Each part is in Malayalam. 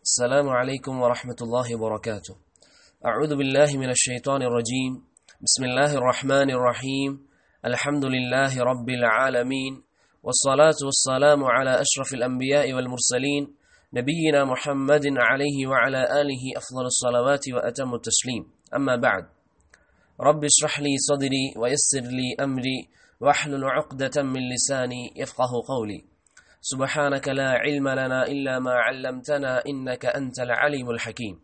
السلام عليكم ورحمة الله وبركاته. أعوذ بالله من الشيطان الرجيم. بسم الله الرحمن الرحيم. الحمد لله رب العالمين، والصلاة والسلام على أشرف الأنبياء والمرسلين نبينا محمد عليه وعلى آله أفضل الصلوات وأتم التسليم. أما بعد، رب اشرح لي صدري ويسر لي أمري واحلل عقدة من لساني يفقه قولي. سبحانك لا علم لنا إلا ما علمتنا إنك أنت العليم الحكيم.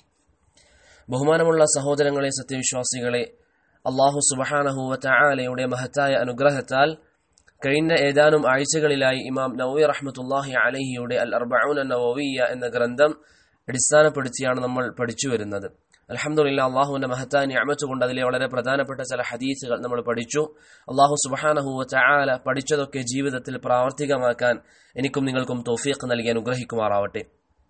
ബഹുമാനമുള്ള സഹോദരങ്ങളെ, സത്യവിശ്വാസികളെ, അല്ലാഹു സുബ്ഹാനഹു വ തആലയുടെ മഹത്തായ അനുഗ്രഹത്താൽ കഴിഞ്ഞ ഏതാനും ആഴ്ചകളിലായി ഇമാം നവവി റഹ്മത്തുള്ളാഹി അലൈഹിയുടെ അൽ അർബഊന നവവിയ്യ എന്ന ഗ്രന്ഥം അടിസ്ഥാനപ്പെടുത്തിയാണ് നമ്മൾ പഠിച്ചു വരുന്നത്. അൽഹംദുലില്ലാഹ്, അല്ലാഹുവിന്റെ മഹത്തായ നിഅമത്ത് കൊണ്ട് അതിലെ വളരെ പ്രധാനപ്പെട്ട ചില ഹദീസുകൾ നമ്മൾ പഠിച്ചു. അല്ലാഹു സുബ്ഹാനഹു വ തആല പഠിച്ചതൊക്കെ ജീവിതത്തിൽ പ്രാവർത്തികമാക്കാൻ എനിക്കും നിങ്ങൾക്കും തൗഫീഖ് നൽകി അനുഗ്രഹിക്കുമാറാവട്ടെ.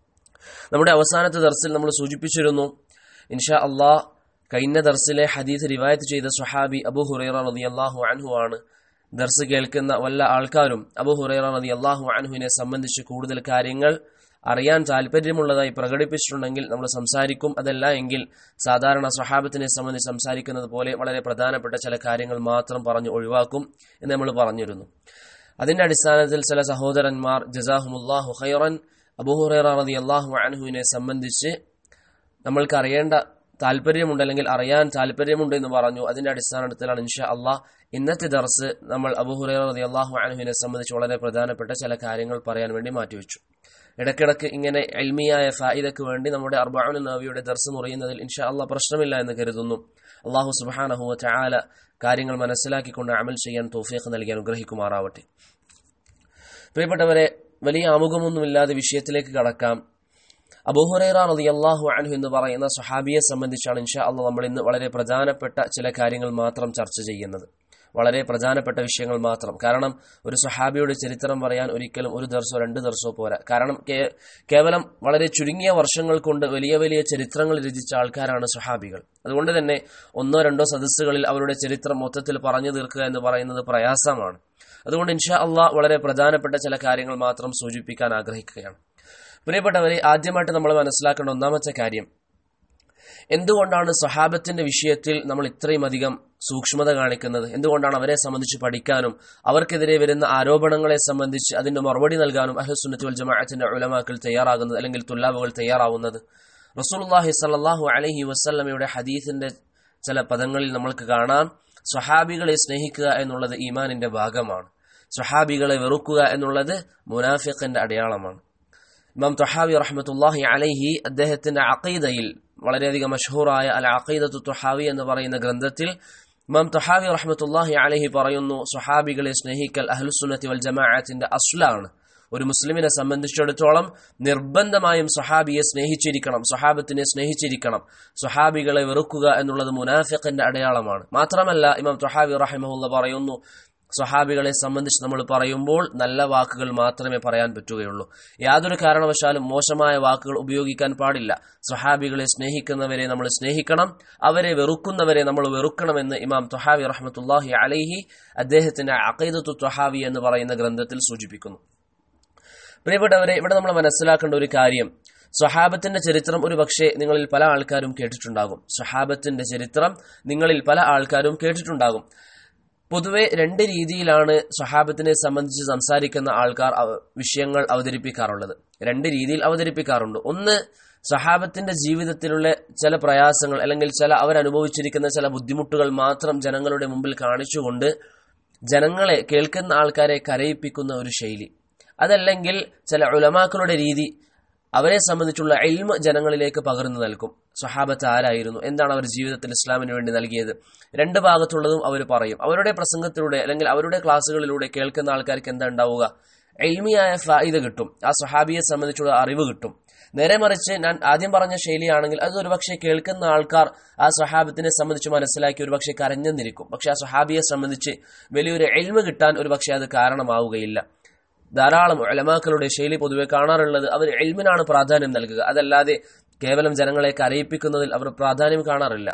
നമ്മുടെ അവസാനത്തെ ദർസിൽ നമ്മൾ സൂചിപ്പിച്ചിരുന്നു, ഇൻഷാ അല്ലാഹ് കഴിഞ്ഞ ദർസിലെ ഹദീസ് റിവായത്ത് ചെയ്ത സ്വഹാബി അബൂ ഹുറൈറ റളിയല്ലാഹു അൻഹു ആണ്. ദർസ് കേൾക്കുന്ന വല്ല ആൾക്കാരും അബൂ ഹുറൈറ റളിയല്ലാഹു അൻഹുവിനെ സംബന്ധിച്ച് കൂടുതൽ കാര്യങ്ങൾ അറിയാൻ താല്പര്യമുള്ളതായി പ്രകടിപ്പിച്ചിട്ടുണ്ടെങ്കിൽ നമ്മൾ സംസാരിക്കും. അതല്ല എങ്കിൽ സാധാരണ സ്വഹാബത്തിനെ സംബന്ധിച്ച് സംസാരിക്കുന്നത് പോലെ വളരെ പ്രധാനപ്പെട്ട ചില കാര്യങ്ങൾ മാത്രം പറഞ്ഞു ഒഴിവാക്കും എന്ന് നമ്മൾ പറഞ്ഞിരുന്നു. അതിന്റെ അടിസ്ഥാനത്തിൽ ചില സഹോദരന്മാർ ജസാഹുമുല്ലാഹു ഖൈറൻ അബൂ ഹുറൈറ റളിയല്ലാഹു അൻഹുവിനെ സംബന്ധിച്ച് നമ്മൾക്ക് അറിയേണ്ട താല്പര്യമുണ്ട്, അല്ലെങ്കിൽ അറിയാൻ താല്പര്യമുണ്ട് എന്ന് പറഞ്ഞു. അതിന്റെ അടിസ്ഥാനത്തിലാണ് ഇൻഷാ അല്ലാഹ് ഇന്നത്തെ ദർസ് നമ്മൾ അബൂ ഹുറൈറ റളിയല്ലാഹു അൻഹുവിനെ സംബന്ധിച്ച് വളരെ പ്രധാനപ്പെട്ട ചില കാര്യങ്ങൾ പറയാൻ വേണ്ടി മാറ്റിവെച്ചു. ഇടയ്ക്കിടയ്ക്ക് ഇങ്ങനെ ഇൽമിയായ ഫായിദക്ക് വേണ്ടി നമ്മുടെ അർബഊന നവവിയുടെ ദർസ് മുറിയുന്നതിൽ ഇൻഷാ അല്ലാഹ് പ്രശ്നമില്ല എന്ന് കരുതുന്നു. അല്ലാഹു സുബ്ഹാനഹു വ തആല കാര്യങ്ങൾ മനസ്സിലാക്കിക്കൊണ്ട് അമൽ ചെയ്യാൻ തൗഫീഖ് നൽകി അനുഗ്രഹിക്കുമാറാവട്ടെ. പ്രിയപ്പെട്ടവരെ, വലിയ ആമുഖമൊന്നുമില്ലാതെ വിഷയത്തിലേക്ക് കടക്കാം. അബൂ ഹുറൈറ റളിയല്ലാഹു അൻഹു എന്ന് പറയുന്ന സ്വഹാബിയെ സംബന്ധിച്ചാണ് ഇൻഷാ അല്ലാഹ് നമ്മൾ ഇന്ന് വളരെ പ്രധാനപ്പെട്ട ചില കാര്യങ്ങൾ മാത്രം ചർച്ച ചെയ്യുന്നത്. വളരെ പ്രധാനപ്പെട്ട വിഷയങ്ങൾ മാത്രം. കാരണം ഒരു സ്വഹാബിയുടെ ചരിത്രം പറയാൻ ഒരിക്കലും ഒരു ദർസോ രണ്ട് ദർസോ പോരാ. കാരണം കേവലം വളരെ ചുരുങ്ങിയ വർഷങ്ങൾ കൊണ്ട് വലിയ വലിയ ചരിത്രങ്ങൾ രചിച്ച ആൾക്കാരാണ് സ്വഹാബികൾ. അതുകൊണ്ട് തന്നെ ഒന്നോ രണ്ടോ സദസ്സുകളിൽ അവരുടെ ചരിത്രം മൊത്തത്തിൽ പറഞ്ഞു തീർക്കുക എന്ന് പറയുന്നത് പ്രയാസമാണ്. അതുകൊണ്ട് ഇൻഷാ അല്ലാഹ് വളരെ പ്രധാനപ്പെട്ട ചില കാര്യങ്ങൾ മാത്രം സൂചിപ്പിക്കാൻ ആഗ്രഹിക്കുകയാണ്. പ്രിയപ്പെട്ടവരെ, ആദ്യമായിട്ട് നമ്മൾ മനസ്സിലാക്കേണ്ട ഒന്നാമത്തെ കാര്യം, എന്തുകൊണ്ടാണ് സ്വഹാബത്തിന്റെ വിഷയത്തിൽ നമ്മൾ ഇത്രയും അധികം സൂക്ഷ്മത കാണിക്കുന്നത്? എന്തുകൊണ്ടാണ് അവരെ സംബന്ധിച്ച് പഠിക്കാനും അവർക്കെതിരെ വരുന്ന ആരോപണങ്ങളെ സംബന്ധിച്ച് അതിന്റെ മറുപടി നൽകാനും അഹ്ലുസുന്നത്ത് വൽ ജമാഅത്തിന്റെ ഉലമാക്കൾ തയ്യാറാകുന്നത്, അല്ലെങ്കിൽ തുല്ലാബുകൾ തയ്യാറാവുന്നത്? റസൂലുള്ളാഹി സ്വല്ലല്ലാഹു അലൈഹി വസല്ലമയുടെ ഹദീസിന്റെ ചില പദങ്ങളിൽ നമ്മൾക്ക് കാണാം, സ്വഹാബികളെ സ്നേഹിക്കുക എന്നുള്ളത് ഈമാനിന്റെ ഭാഗമാണ്, സ്വഹാബികളെ വെറുക്കുക എന്നുള്ളത് മുനാഫിഖിന്റെ അടയാളമാണ്. ഇമാം ത്വഹാവി റഹ്മത്തുള്ളാഹി അലൈഹി അദ്ദേഹത്തിന്റെ അഖീദയിൽ വളരെയധികം മഷ്ഹൂറായ അൽ അഖീദത്തു ത്വഹാവി എന്ന് പറയുന്ന ഗ്രന്ഥത്തിൽ ഇമാം ത്വഹാവി റഹ്മത്തുള്ളാഹി അലൈഹി പറയുന്നു, സ്വഹാബികളെ സ്നേഹിക്കൽ അഹ്ലുസുന്നത്തി വൽ ജമാഅത്തിന്റെ അസ്ലാണ്. ഒരു മുസ്ലിമിനെ സംബന്ധിച്ചിടത്തോളം നിർബന്ധമായും സ്വഹാബിയെ സ്നേഹിച്ചിരിക്കണം, സ്വഹാബത്തിനെ സ്നേഹിച്ചിരിക്കണം. സ്വഹാബികളെ വെറുക്കുക എന്നുള്ളത് മുനാഫിഖിന്റെ അടയാളമാണ്. മാത്രമല്ല, ഇമാം ത്വഹാവി റഹിമഹുല്ലാഹ് പറയുന്നു, സ്വഹാബികളെ സംബന്ധിച്ച് നമ്മൾ പറയുമ്പോൾ നല്ല വാക്കുകൾ മാത്രമേ പറയാൻ പറ്റുകയുള്ളൂ. യാതൊരു കാരണവശാലും മോശമായ വാക്കുകൾ ഉപയോഗിക്കാൻ പാടില്ല. സ്വഹാബികളെ സ്നേഹിക്കുന്നവരെ നമ്മൾ സ്നേഹിക്കണം, അവരെ വെറുക്കുന്നവരെ നമ്മൾ വെറുക്കണമെന്ന് ഇമാം ത്വഹാവി റഹ്മത്തുള്ളാഹി അലൈഹി അദ്ദേഹത്തിന്റെ അഖീദത്തു ത്വഹാവി എന്ന് പറയുന്ന ഗ്രന്ഥത്തിൽ സൂചിപ്പിക്കുന്നു. പ്രിയപ്പെട്ടവരെ, ഇവിടെ നമ്മൾ മനസ്സിലാക്കേണ്ട ഒരു കാര്യം, സ്വഹാബത്തിന്റെ ചരിത്രം ഒരു പക്ഷേ നിങ്ങളിൽ പല ആൾക്കാരും കേട്ടിട്ടുണ്ടാകും. സ്വഹാബത്തിന്റെ ചരിത്രം നിങ്ങളിൽ പല ആൾക്കാരും കേട്ടിട്ടുണ്ടാകും. പൊതുവെ രണ്ട് രീതിയിലാണ് സ്വഹാബത്തിനെ സംബന്ധിച്ച് സംസാരിക്കുന്ന ആൾക്കാർ വിഷയങ്ങൾ അവതരിപ്പിക്കാറുള്ളത്. രണ്ട് രീതിയിൽ അവതരിപ്പിക്കാറുണ്ട്. ഒന്ന്, സ്വഹാബത്തിന്റെ ജീവിതത്തിലുള്ള ചില പ്രയാസങ്ങൾ, അല്ലെങ്കിൽ ചില അവരനുഭവിച്ചിരിക്കുന്ന ചില ബുദ്ധിമുട്ടുകൾ മാത്രം ജനങ്ങളുടെ മുമ്പിൽ കാണിച്ചുകൊണ്ട് ജനങ്ങളെ, കേൾക്കുന്ന ആൾക്കാരെ കരയിപ്പിക്കുന്ന ഒരു ശൈലി. അതല്ലെങ്കിൽ ചില ഉലമാക്കളുടെ രീതി, അവരെ സംബന്ധിച്ചുള്ള ഇൽമ് ജനങ്ങളിലേക്ക് പകർന്നു നൽകും. സ്വഹാബത്ത് ആരായിരുന്നു, എന്താണ് അവർ ജീവിതത്തിൽ ഇസ്ലാമിന് വേണ്ടി നൽകിയത്, രണ്ട് ഭാഗത്തുള്ളതും അവർ പറയും. അവരുടെ പ്രസംഗത്തിലൂടെ അല്ലെങ്കിൽ അവരുടെ ക്ലാസ്സുകളിലൂടെ കേൾക്കുന്ന ആൾക്കാർക്ക് എന്താ ഉണ്ടാവുക? ഇൽമിയായ ഫായിദ കിട്ടും, ആ സ്വഹാബിയെ സംബന്ധിച്ചുള്ള അറിവ് കിട്ടും. നേരെ മറിച്ച് ഞാൻ ആദ്യം പറഞ്ഞ ശൈലിയാണെങ്കിൽ അത് ഒരുപക്ഷെ കേൾക്കുന്ന ആൾക്കാർ ആ സ്വഹാബത്തിനെ സംബന്ധിച്ച് മനസ്സിലാക്കി ഒരുപക്ഷെ കരഞ്ഞെന്നിരിക്കും. പക്ഷെ ആ സ്വഹാബിയെ സംബന്ധിച്ച് വലിയൊരു ഇൽമ് കിട്ടാൻ ഒരുപക്ഷെ അത് കാരണമാവുകയില്ല. ധാരാളം ഉലമാക്കളുടെ ശൈലി പൊതുവെ കാണാറുള്ളത് അവർ ഇൽമിനാണ് പ്രാധാന്യം നൽകുക, അതല്ലാതെ കേവലം ജനങ്ങളെ കരയിപ്പിക്കുന്നതിൽ അവർ പ്രാധാന്യം കാണാറില്ല.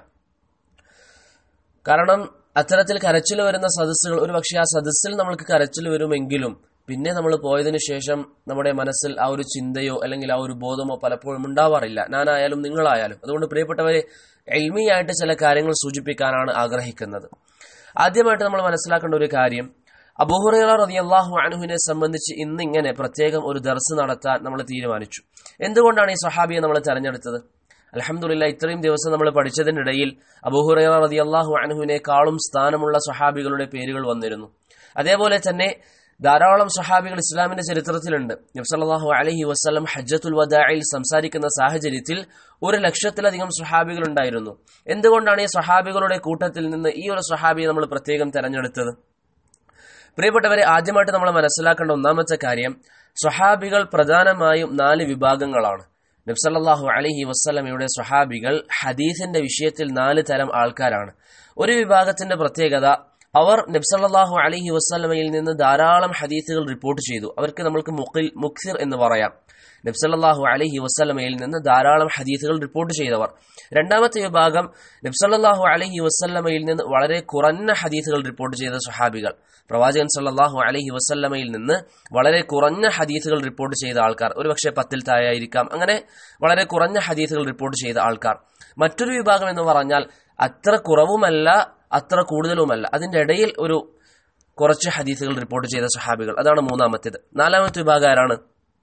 കാരണം അത്തരത്തിൽ കരച്ചിൽ വരുന്ന സദസ്സുകൾ, ഒരു പക്ഷേ ആ സദസ്സിൽ നമ്മൾക്ക് കരച്ചിൽ വരുമെങ്കിലും പിന്നെ നമ്മൾ പോയതിനു ശേഷം നമ്മുടെ മനസ്സിൽ ആ ഒരു ചിന്തയോ അല്ലെങ്കിൽ ആ ഒരു ബോധമോ പലപ്പോഴും ഉണ്ടാവാറില്ല, ഞാനായാലും നിങ്ങളായാലും. അതുകൊണ്ട് പ്രിയപ്പെട്ടവരെ, ഇൽമിയായിട്ട് ചില കാര്യങ്ങൾ സൂചിപ്പിക്കാനാണ് ആഗ്രഹിക്കുന്നത്. ആദ്യമായിട്ട് നമ്മൾ മനസ്സിലാക്കേണ്ട ഒരു കാര്യം, അബൂ ഹുറൈറ റളിയല്ലാഹു അൻഹുവിനെ സംബന്ധിച്ച് ഇന്നിങ്ങനെ പ്രത്യേകം ഒരു ദർസ് നടത്താൻ നമ്മൾ തീരുമാനിച്ചു. എന്തുകൊണ്ടാണ് ഈ സ്വഹാബിയെ നമ്മൾ തെരഞ്ഞെടുത്തത്? അൽഹംദുലില്ലാഹ്, ഇത്രയും ദിവസം നമ്മൾ പഠിച്ചതിനിടയിൽ അബൂ ഹുറൈറ റളിയല്ലാഹു അൻഹുവിനേക്കാളും സ്ഥാനമുള്ള സ്വഹാബികളുടെ പേരുകൾ വന്നിരുന്നു. അതേപോലെ തന്നെ ധാരാളം സ്വഹാബികൾ ഇസ്ലാമിന്റെ ചരിത്രത്തിലുണ്ട്. നബി സല്ലല്ലാഹു അലൈഹി വസല്ലം ഹജ്ജത്തുൽ വദാഇൽ സംസാരിക്കുന്ന സാഹചര്യത്തിൽ 1,00,000-ലധികം സ്വഹാബികൾ ഉണ്ടായിരുന്നു. എന്തുകൊണ്ടാണ് ഈ സ്വഹാബികളുടെ കൂട്ടത്തിൽ നിന്ന് ഈ ഒരു സ്വഹാബിയെ നമ്മൾ പ്രത്യേകം തെരഞ്ഞെടുത്തത്? പ്രിയപ്പെട്ടവരെ, ആദ്യമായിട്ട് നമ്മൾ മനസ്സിലാക്കേണ്ട ഒന്നാമത്തെ കാര്യം, സ്വഹാബികൾ പ്രധാനമായും 4 വിഭാഗങ്ങളാണ്. നബി സല്ലല്ലാഹു അലൈഹി വസല്ലമയുടെ സ്വഹാബികൾ ഹദീസിന്റെ വിഷയത്തിൽ 4 തരം ആൾക്കാരാണ്. ഒരു വിഭാഗത്തിന്റെ പ്രത്യേകത, അവർ നബി സല്ലല്ലാഹു അലൈഹി വസല്ലമയിൽ നിന്ന് ധാരാളം ഹദീസുകൾ റിപ്പോർട്ട് ചെയ്തു. അവർക്ക് നമ്മൾക്ക് മുക്സിർ എന്ന് പറയാം. നബി സല്ലല്ലാഹു അലൈഹി വസല്ലമയിൽ നിന്ന് ധാരാളം ഹദീസുകൾ റിപ്പോർട്ട് ചെയ്തവർ. രണ്ടാമത്തെ വിഭാഗം, നബി സല്ലല്ലാഹു അലൈഹി വസല്ലമയിൽ നിന്ന് വളരെ കുറഞ്ഞ ഹദീസുകൾ റിപ്പോർട്ട് ചെയ്ത സ്വഹാബികൾ. പ്രവാചകൻ സല്ലല്ലാഹു അലൈഹി വസല്ലമയിൽ നിന്ന് വളരെ കുറഞ്ഞ ഹദീസുകൾ റിപ്പോർട്ട് ചെയ്ത ആൾക്കാർ, ഒരുപക്ഷെ 10-ൽ താഴെയായിരിക്കാം, അങ്ങനെ വളരെ കുറഞ്ഞ ഹദീസുകൾ റിപ്പോർട്ട് ചെയ്ത ആൾക്കാർ. മറ്റൊരു വിഭാഗം എന്ന് പറഞ്ഞാൽ അത്ര കുറവുമല്ല അത്ര കൂടുതലുമല്ല, അതിന്റെ ഇടയിൽ ഒരു കുറച്ച് ഹദീസുകൾ റിപ്പോർട്ട് ചെയ്ത സ്വഹാബികൾ. അതാണ് മൂന്നാമത്തേത്. നാലാമത്തെ വിഭാഗം ആരാണ്?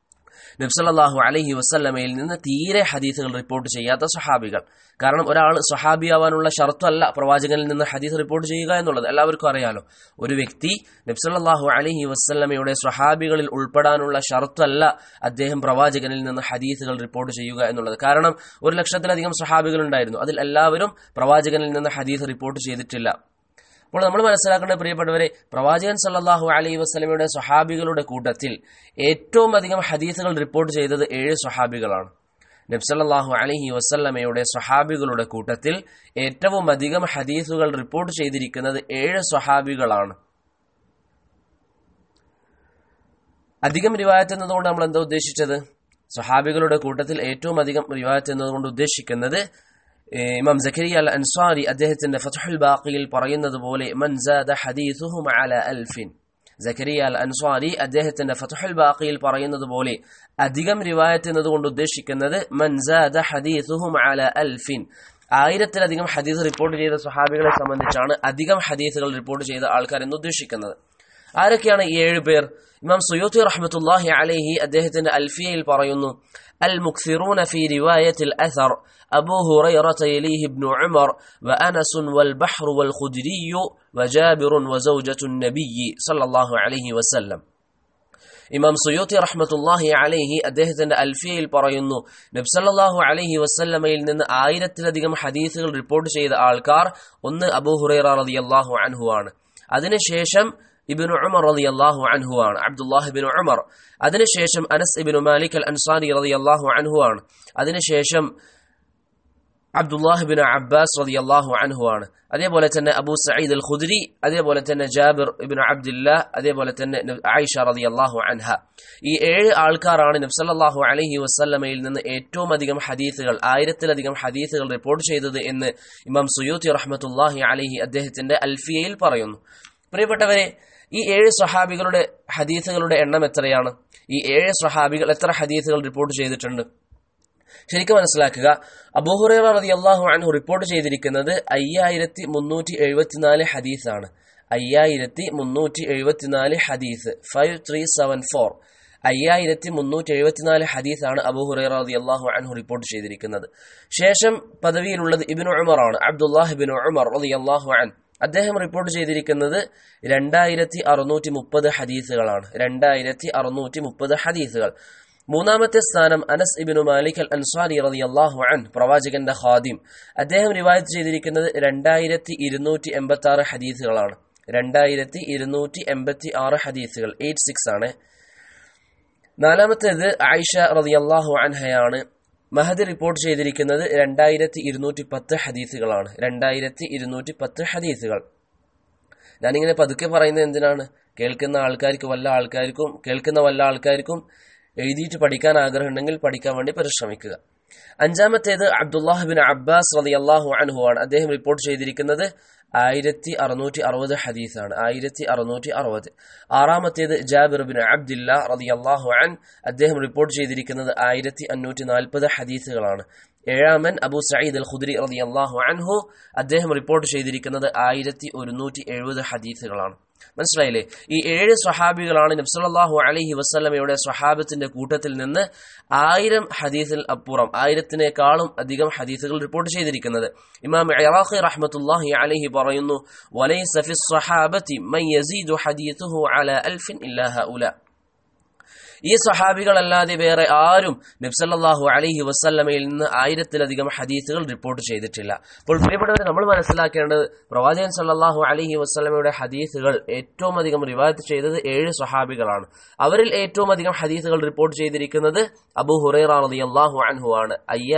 നബി സല്ലല്ലാഹു അലൈഹി വസല്ലമയിൽ നിന്ന് തീരെ ഹദീസുകൾ റിപ്പോർട്ട് ചെയ്യാത്ത സ്വഹാബികൾ. കാരണം ഒരാൾ സ്വഹാബിയാവാനുള്ള ഷർത്തല്ല പ്രവാചകനിൽ നിന്ന് ഹദീസ് റിപ്പോർട്ട് ചെയ്യുക എന്നുള്ളത്, എല്ലാവർക്കും അറിയാലോ. ഒരു വ്യക്തി നബി സല്ലല്ലാഹു അലൈഹി വസല്ലമയുടെ സ്വഹാബികളിൽ ഉൾപ്പെടാനുള്ള ഷർത്തല്ല അദ്ദേഹം പ്രവാചകനിൽ നിന്ന് ഹദീസുകൾ റിപ്പോർട്ട് ചെയ്യുക എന്നുള്ളത്. കാരണം 1,00,000-ലധികം സ്വഹാബികൾ ഉണ്ടായിരുന്നു, അതിൽ എല്ലാവരും പ്രവാചകനിൽ നിന്ന് ഹദീസ് റിപ്പോർട്ട് ചെയ്തിട്ടില്ല. അപ്പോൾ നമ്മൾ മനസ്സിലാക്കേണ്ട പ്രിയപ്പെട്ടവരെ, പ്രവാചകൻ സല്ലല്ലാഹു അലൈഹി വസല്ലമയുടെ സ്വഹാബികളുടെ കൂട്ടത്തിൽ ഏറ്റവും അധികം ഹദീസുകൾ റിപ്പോർട്ട് ചെയ്തത് 7 സ്വഹാബികളാണ്. നബി സല്ലല്ലാഹു അലൈഹി വസല്ലമയുടെ സ്വഹാബികളുടെ കൂട്ടത്തിൽ ഏറ്റവും അധികം ഹദീസുകൾ റിപ്പോർട്ട് ചെയ്തിരിക്കുന്നത് 7 സ്വഹാബികളാണ്. അധികം റിവായത്ത് എന്നതുകൊണ്ട് നമ്മൾ എന്താ ഉദ്ദേശിച്ചത്? സ്വഹാബികളുടെ കൂട്ടത്തിൽ ഏറ്റവും അധികം റിവായത്ത് എന്നതുകൊണ്ട് ഉദ്ദേശിക്കുന്നത്, ഇമാം സക്കരിയ അൽ അൻസാരി അദ്ദേഹത്തിന്റെ ഫത്ഹുൽ ബാഖിയിൽ പറയുന്നത് പോലെ, മൻ സാദ ഹദീസുഹും അല അൽഫിൻ. സക്കരിയ അൽ അൻസാരി അദ്ദേഹത്തിന്റെ ഫത്ഹുൽ ബാഖിയിൽ പറയുന്നത് പോലെ, അധികം റിവായത്ത് എന്നതുകൊണ്ട് ഉദ്ദേശിക്കുന്നത് മൻ സാദ ഹദീസുഹും അല അൽഫിൻ. 1000-ലധികം ഹദീസ് റിപ്പോർട്ട് ചെയ്ത സ്വഹാബികളെ സംബന്ധിച്ചാണ് അധികം ഹദീസുകൾ റിപ്പോർട്ട് ചെയ്ത ആൾക്കാർ എന്ന് ഉദ്ദേശിക്കുന്നത്. ആരൊക്കെയാണ് ഈ 7 പേർ? ഇമാം സുയൂത്തി റഹ്മത്തുള്ളാഹി അലൈഹി അദ്ദേഹത്തിന്റെ അൽഫിയയിൽ പറയുന്നു, അൽ മുക്സിറൂന ഫീ റിവായത്തിൽ അസർ അബൂ ഹുറൈറത യലീഹി ഇബ്നു ഉമർ വഅനസ് വൽബഹ്ർ വൽഖുദ്രി വജാബിർ വസൗജത്തു നബിയ്യി സല്ലല്ലാഹു അലൈഹി വസല്ലം. ഇമാം സുയൂത്തി റഹ്മത്തുള്ളാഹി അലൈഹി അദ്ദേഹത്തിന്റെ അൽഫിയയിൽ പറയുന്നു, നബി സല്ലല്ലാഹു അലൈഹി വസല്ലമയിൽ നിന്ന് 1000-ലധികം ഹദീസുകൾ റിപ്പോർട്ട് ചെയ്ത ആൾക്കാർ ഒന്ന് അബൂ ഹുറൈറ റളിയല്ലാഹു അൻഹു ആണ്. അതിനുശേഷം ഇബ്നു ഉമർ റളിയല്ലാഹു അൻഹു ആണ്, അബ്ദുല്ലാഹ് ഇബ്നു ഉമർ. അതിനുശേഷം അനസ് ഇബ്നു മാലിക് അൽ അൻസാരി റളിയല്ലാഹു അൻഹു ആണ്. അതിനുശേഷം അബ്ദുല്ലാഹ് ഇബ്നു അബ്ബാസ് റളിയല്ലാഹു അൻഹു ആണ്. അതേപോലെ തന്നെ അബൂ സഈദ് അൽ ഖുദ്രി, അതേപോലെ തന്നെ ജാബിർ ഇബ്നു അബ്ദുല്ലാഹ്, അതേപോലെ തന്നെ ആയിഷ റളിയല്ലാഹു അൻഹ. ഈ 7 ആൾക്കാരാണ് നബി സല്ലല്ലാഹു അലൈഹി വസല്ലമയിൽ നിന്ന് ഏറ്റവും അധികം ഹദീസുകൾ, 1000-ലധികം ഹദീസുകൾ റിപ്പോർട്ട് ചെയ്തത് എന്ന് ഇമാം സുയൂത്തി റഹ്മത്തുള്ളാഹി അലൈഹി അദ്ദേഹത്തിന്റെ അൽഫിയയിൽ പറയുന്നു. പ്രിയപ്പെട്ടവരെ, ഈ 7 സ്വഹാബികളുടെ ഹദീസുകളുടെ എണ്ണം എത്രയാണ്? ഈ 7 സ്വഹാബികൾ എത്ര ഹദീസുകൾ റിപ്പോർട്ട് ചെയ്തിട്ടുണ്ട്? ശരിക്കും മനസ്സിലാക്കുക. അബൂ ഹുറൈറ റളിയല്ലാഹു അൻഹു റിപ്പോർട്ട് ചെയ്തിരിക്കുന്നത് 5374 ഹദീസാണ്. 5374 ഹദീസ്, 5374. 5374 ഹദീസാണ് അബൂ ഹുറൈറ റളിയല്ലാഹു അൻഹു റിപ്പോർട്ട് ചെയ്തിരിക്കുന്നത്. ശേഷം പദവിയിലുള്ളത് ഇബ്നു ഉമർ ആണ്, അബ്ദുല്ലാഹ് ഇബ്നു ഉമർ റളിയല്ലാഹു അൻഹു. അദ്ദേഹം റിപ്പോർട്ട് ചെയ്തിരിക്കുന്നത് 2630 ഹദീസുകളാണ്. 2630 ഹദീസുകൾ. മൂന്നാമത്തെ സ്ഥാനം അനസ് ഇബ്നു മാലിക് അൽ അൻസാരി റളിയല്ലാഹു അൻഹു, പ്രവാചകന്റെ ഖാദിം. അദ്ദേഹം റിവായത്ത് ചെയ്തിരിക്കുന്നത് 2286 ഹദീസുകളാണ്. 2286 ഹദീസുകൾ, 86 ആണ്. നാലാമത്തേത് ആയിഷ റളിയല്ലാഹു അൻഹയാണ്. മഹദി റിപ്പോർട്ട് ചെയ്തിരിക്കുന്നത് 2210 ഹദീസുകളാണ്. 2210 ഹദീസുകൾ. ഞാനിങ്ങനെ പതുക്കെ പറയുന്നത് എന്തിനാണ്? കേൾക്കുന്ന വല്ല ആൾക്കാർക്കും എഴുതിയിട്ട് പഠിക്കാൻ ആഗ്രഹമുണ്ടെങ്കിൽ പഠിക്കാൻ വേണ്ടി പരിശ്രമിക്കുക. അഞ്ചാമത്തേത് അബ്ദുല്ലാഹ് ബിൻ അബ്ബാസ് റളിയല്ലാഹു അൻഹു ആണ്. അദ്ദേഹം റിപ്പോർട്ട് ചെയ്തിരിക്കുന്നത് 1660 ഹദീസാണ്. 1660. ആറാമത്തേത് ജാബിർ ബിൻ അബ്ദില്ല റളിയല്ലാഹു അൻ, അദ്ദേഹം റിപ്പോർട്ട് ചെയ്തിരിക്കുന്നത് 1540 ഹദീസുകളാണ്. ഏഴാമൻ അബൂ സഈദ് അൽ ഖുദ്രി റളിയല്ലാഹു അൻഹു, അദ്ദേഹം റിപ്പോർട്ട് ചെയ്തിരിക്കുന്നത് 1170 ഹദീസുകളാണ്. മനസ്സിലായില്ലേ? ഈ 7 സ്വഹാബികളാണ് നബി സല്ലല്ലാഹു അലൈഹി വസല്ലമയുടെ സ്വഹാബത്തിന്റെ കൂട്ടത്തിൽ നിന്ന് 1000 ഹദീസിൽ അപ്പുറം 1000-നേക്കാളും അധികം ഹദീസുകൾ റിപ്പോർട്ട് ചെയ്തിരിക്കുന്നത്. ഇമാം ഇറാഖി റഹ്മത്തുള്ളാഹി അലൈഹി പറയുന്നു, വലൈസ ഫിസ് സ്വഹാബതി മൻ യസീദു ഹദീസുഹു അലാ അൽഫിൻ ഇല്ലാ ഹഉലാ. ഈ സ്വഹാബികളല്ലാതെ വേറെ ആരും നബി സല്ലല്ലാഹു അലൈഹി വസല്ലമയിൽ നിന്ന് 1000-ലധികം ഹദീസുകൾ റിപ്പോർട്ട് ചെയ്തിട്ടില്ല. അപ്പോൾ പ്രിയപ്പെട്ടവരെ, നമ്മൾ മനസ്സിലാക്കേണ്ടത് പ്രവാചകൻ സല്ലല്ലാഹു അലൈഹി വസല്ലമയുടെ ഹദീസുകൾ ഏറ്റവും അധികം റിവായത്ത് ചെയ്തത് 7 സ്വഹാബികളാണ്. അവരിൽ ഏറ്റവും അധികം ഹദീസുകൾ റിപ്പോർട്ട് ചെയ്തിരിക്കുന്നത് അബൂ ഹുറൈറ റളിയല്ലാഹു അൻഹു ആണ്.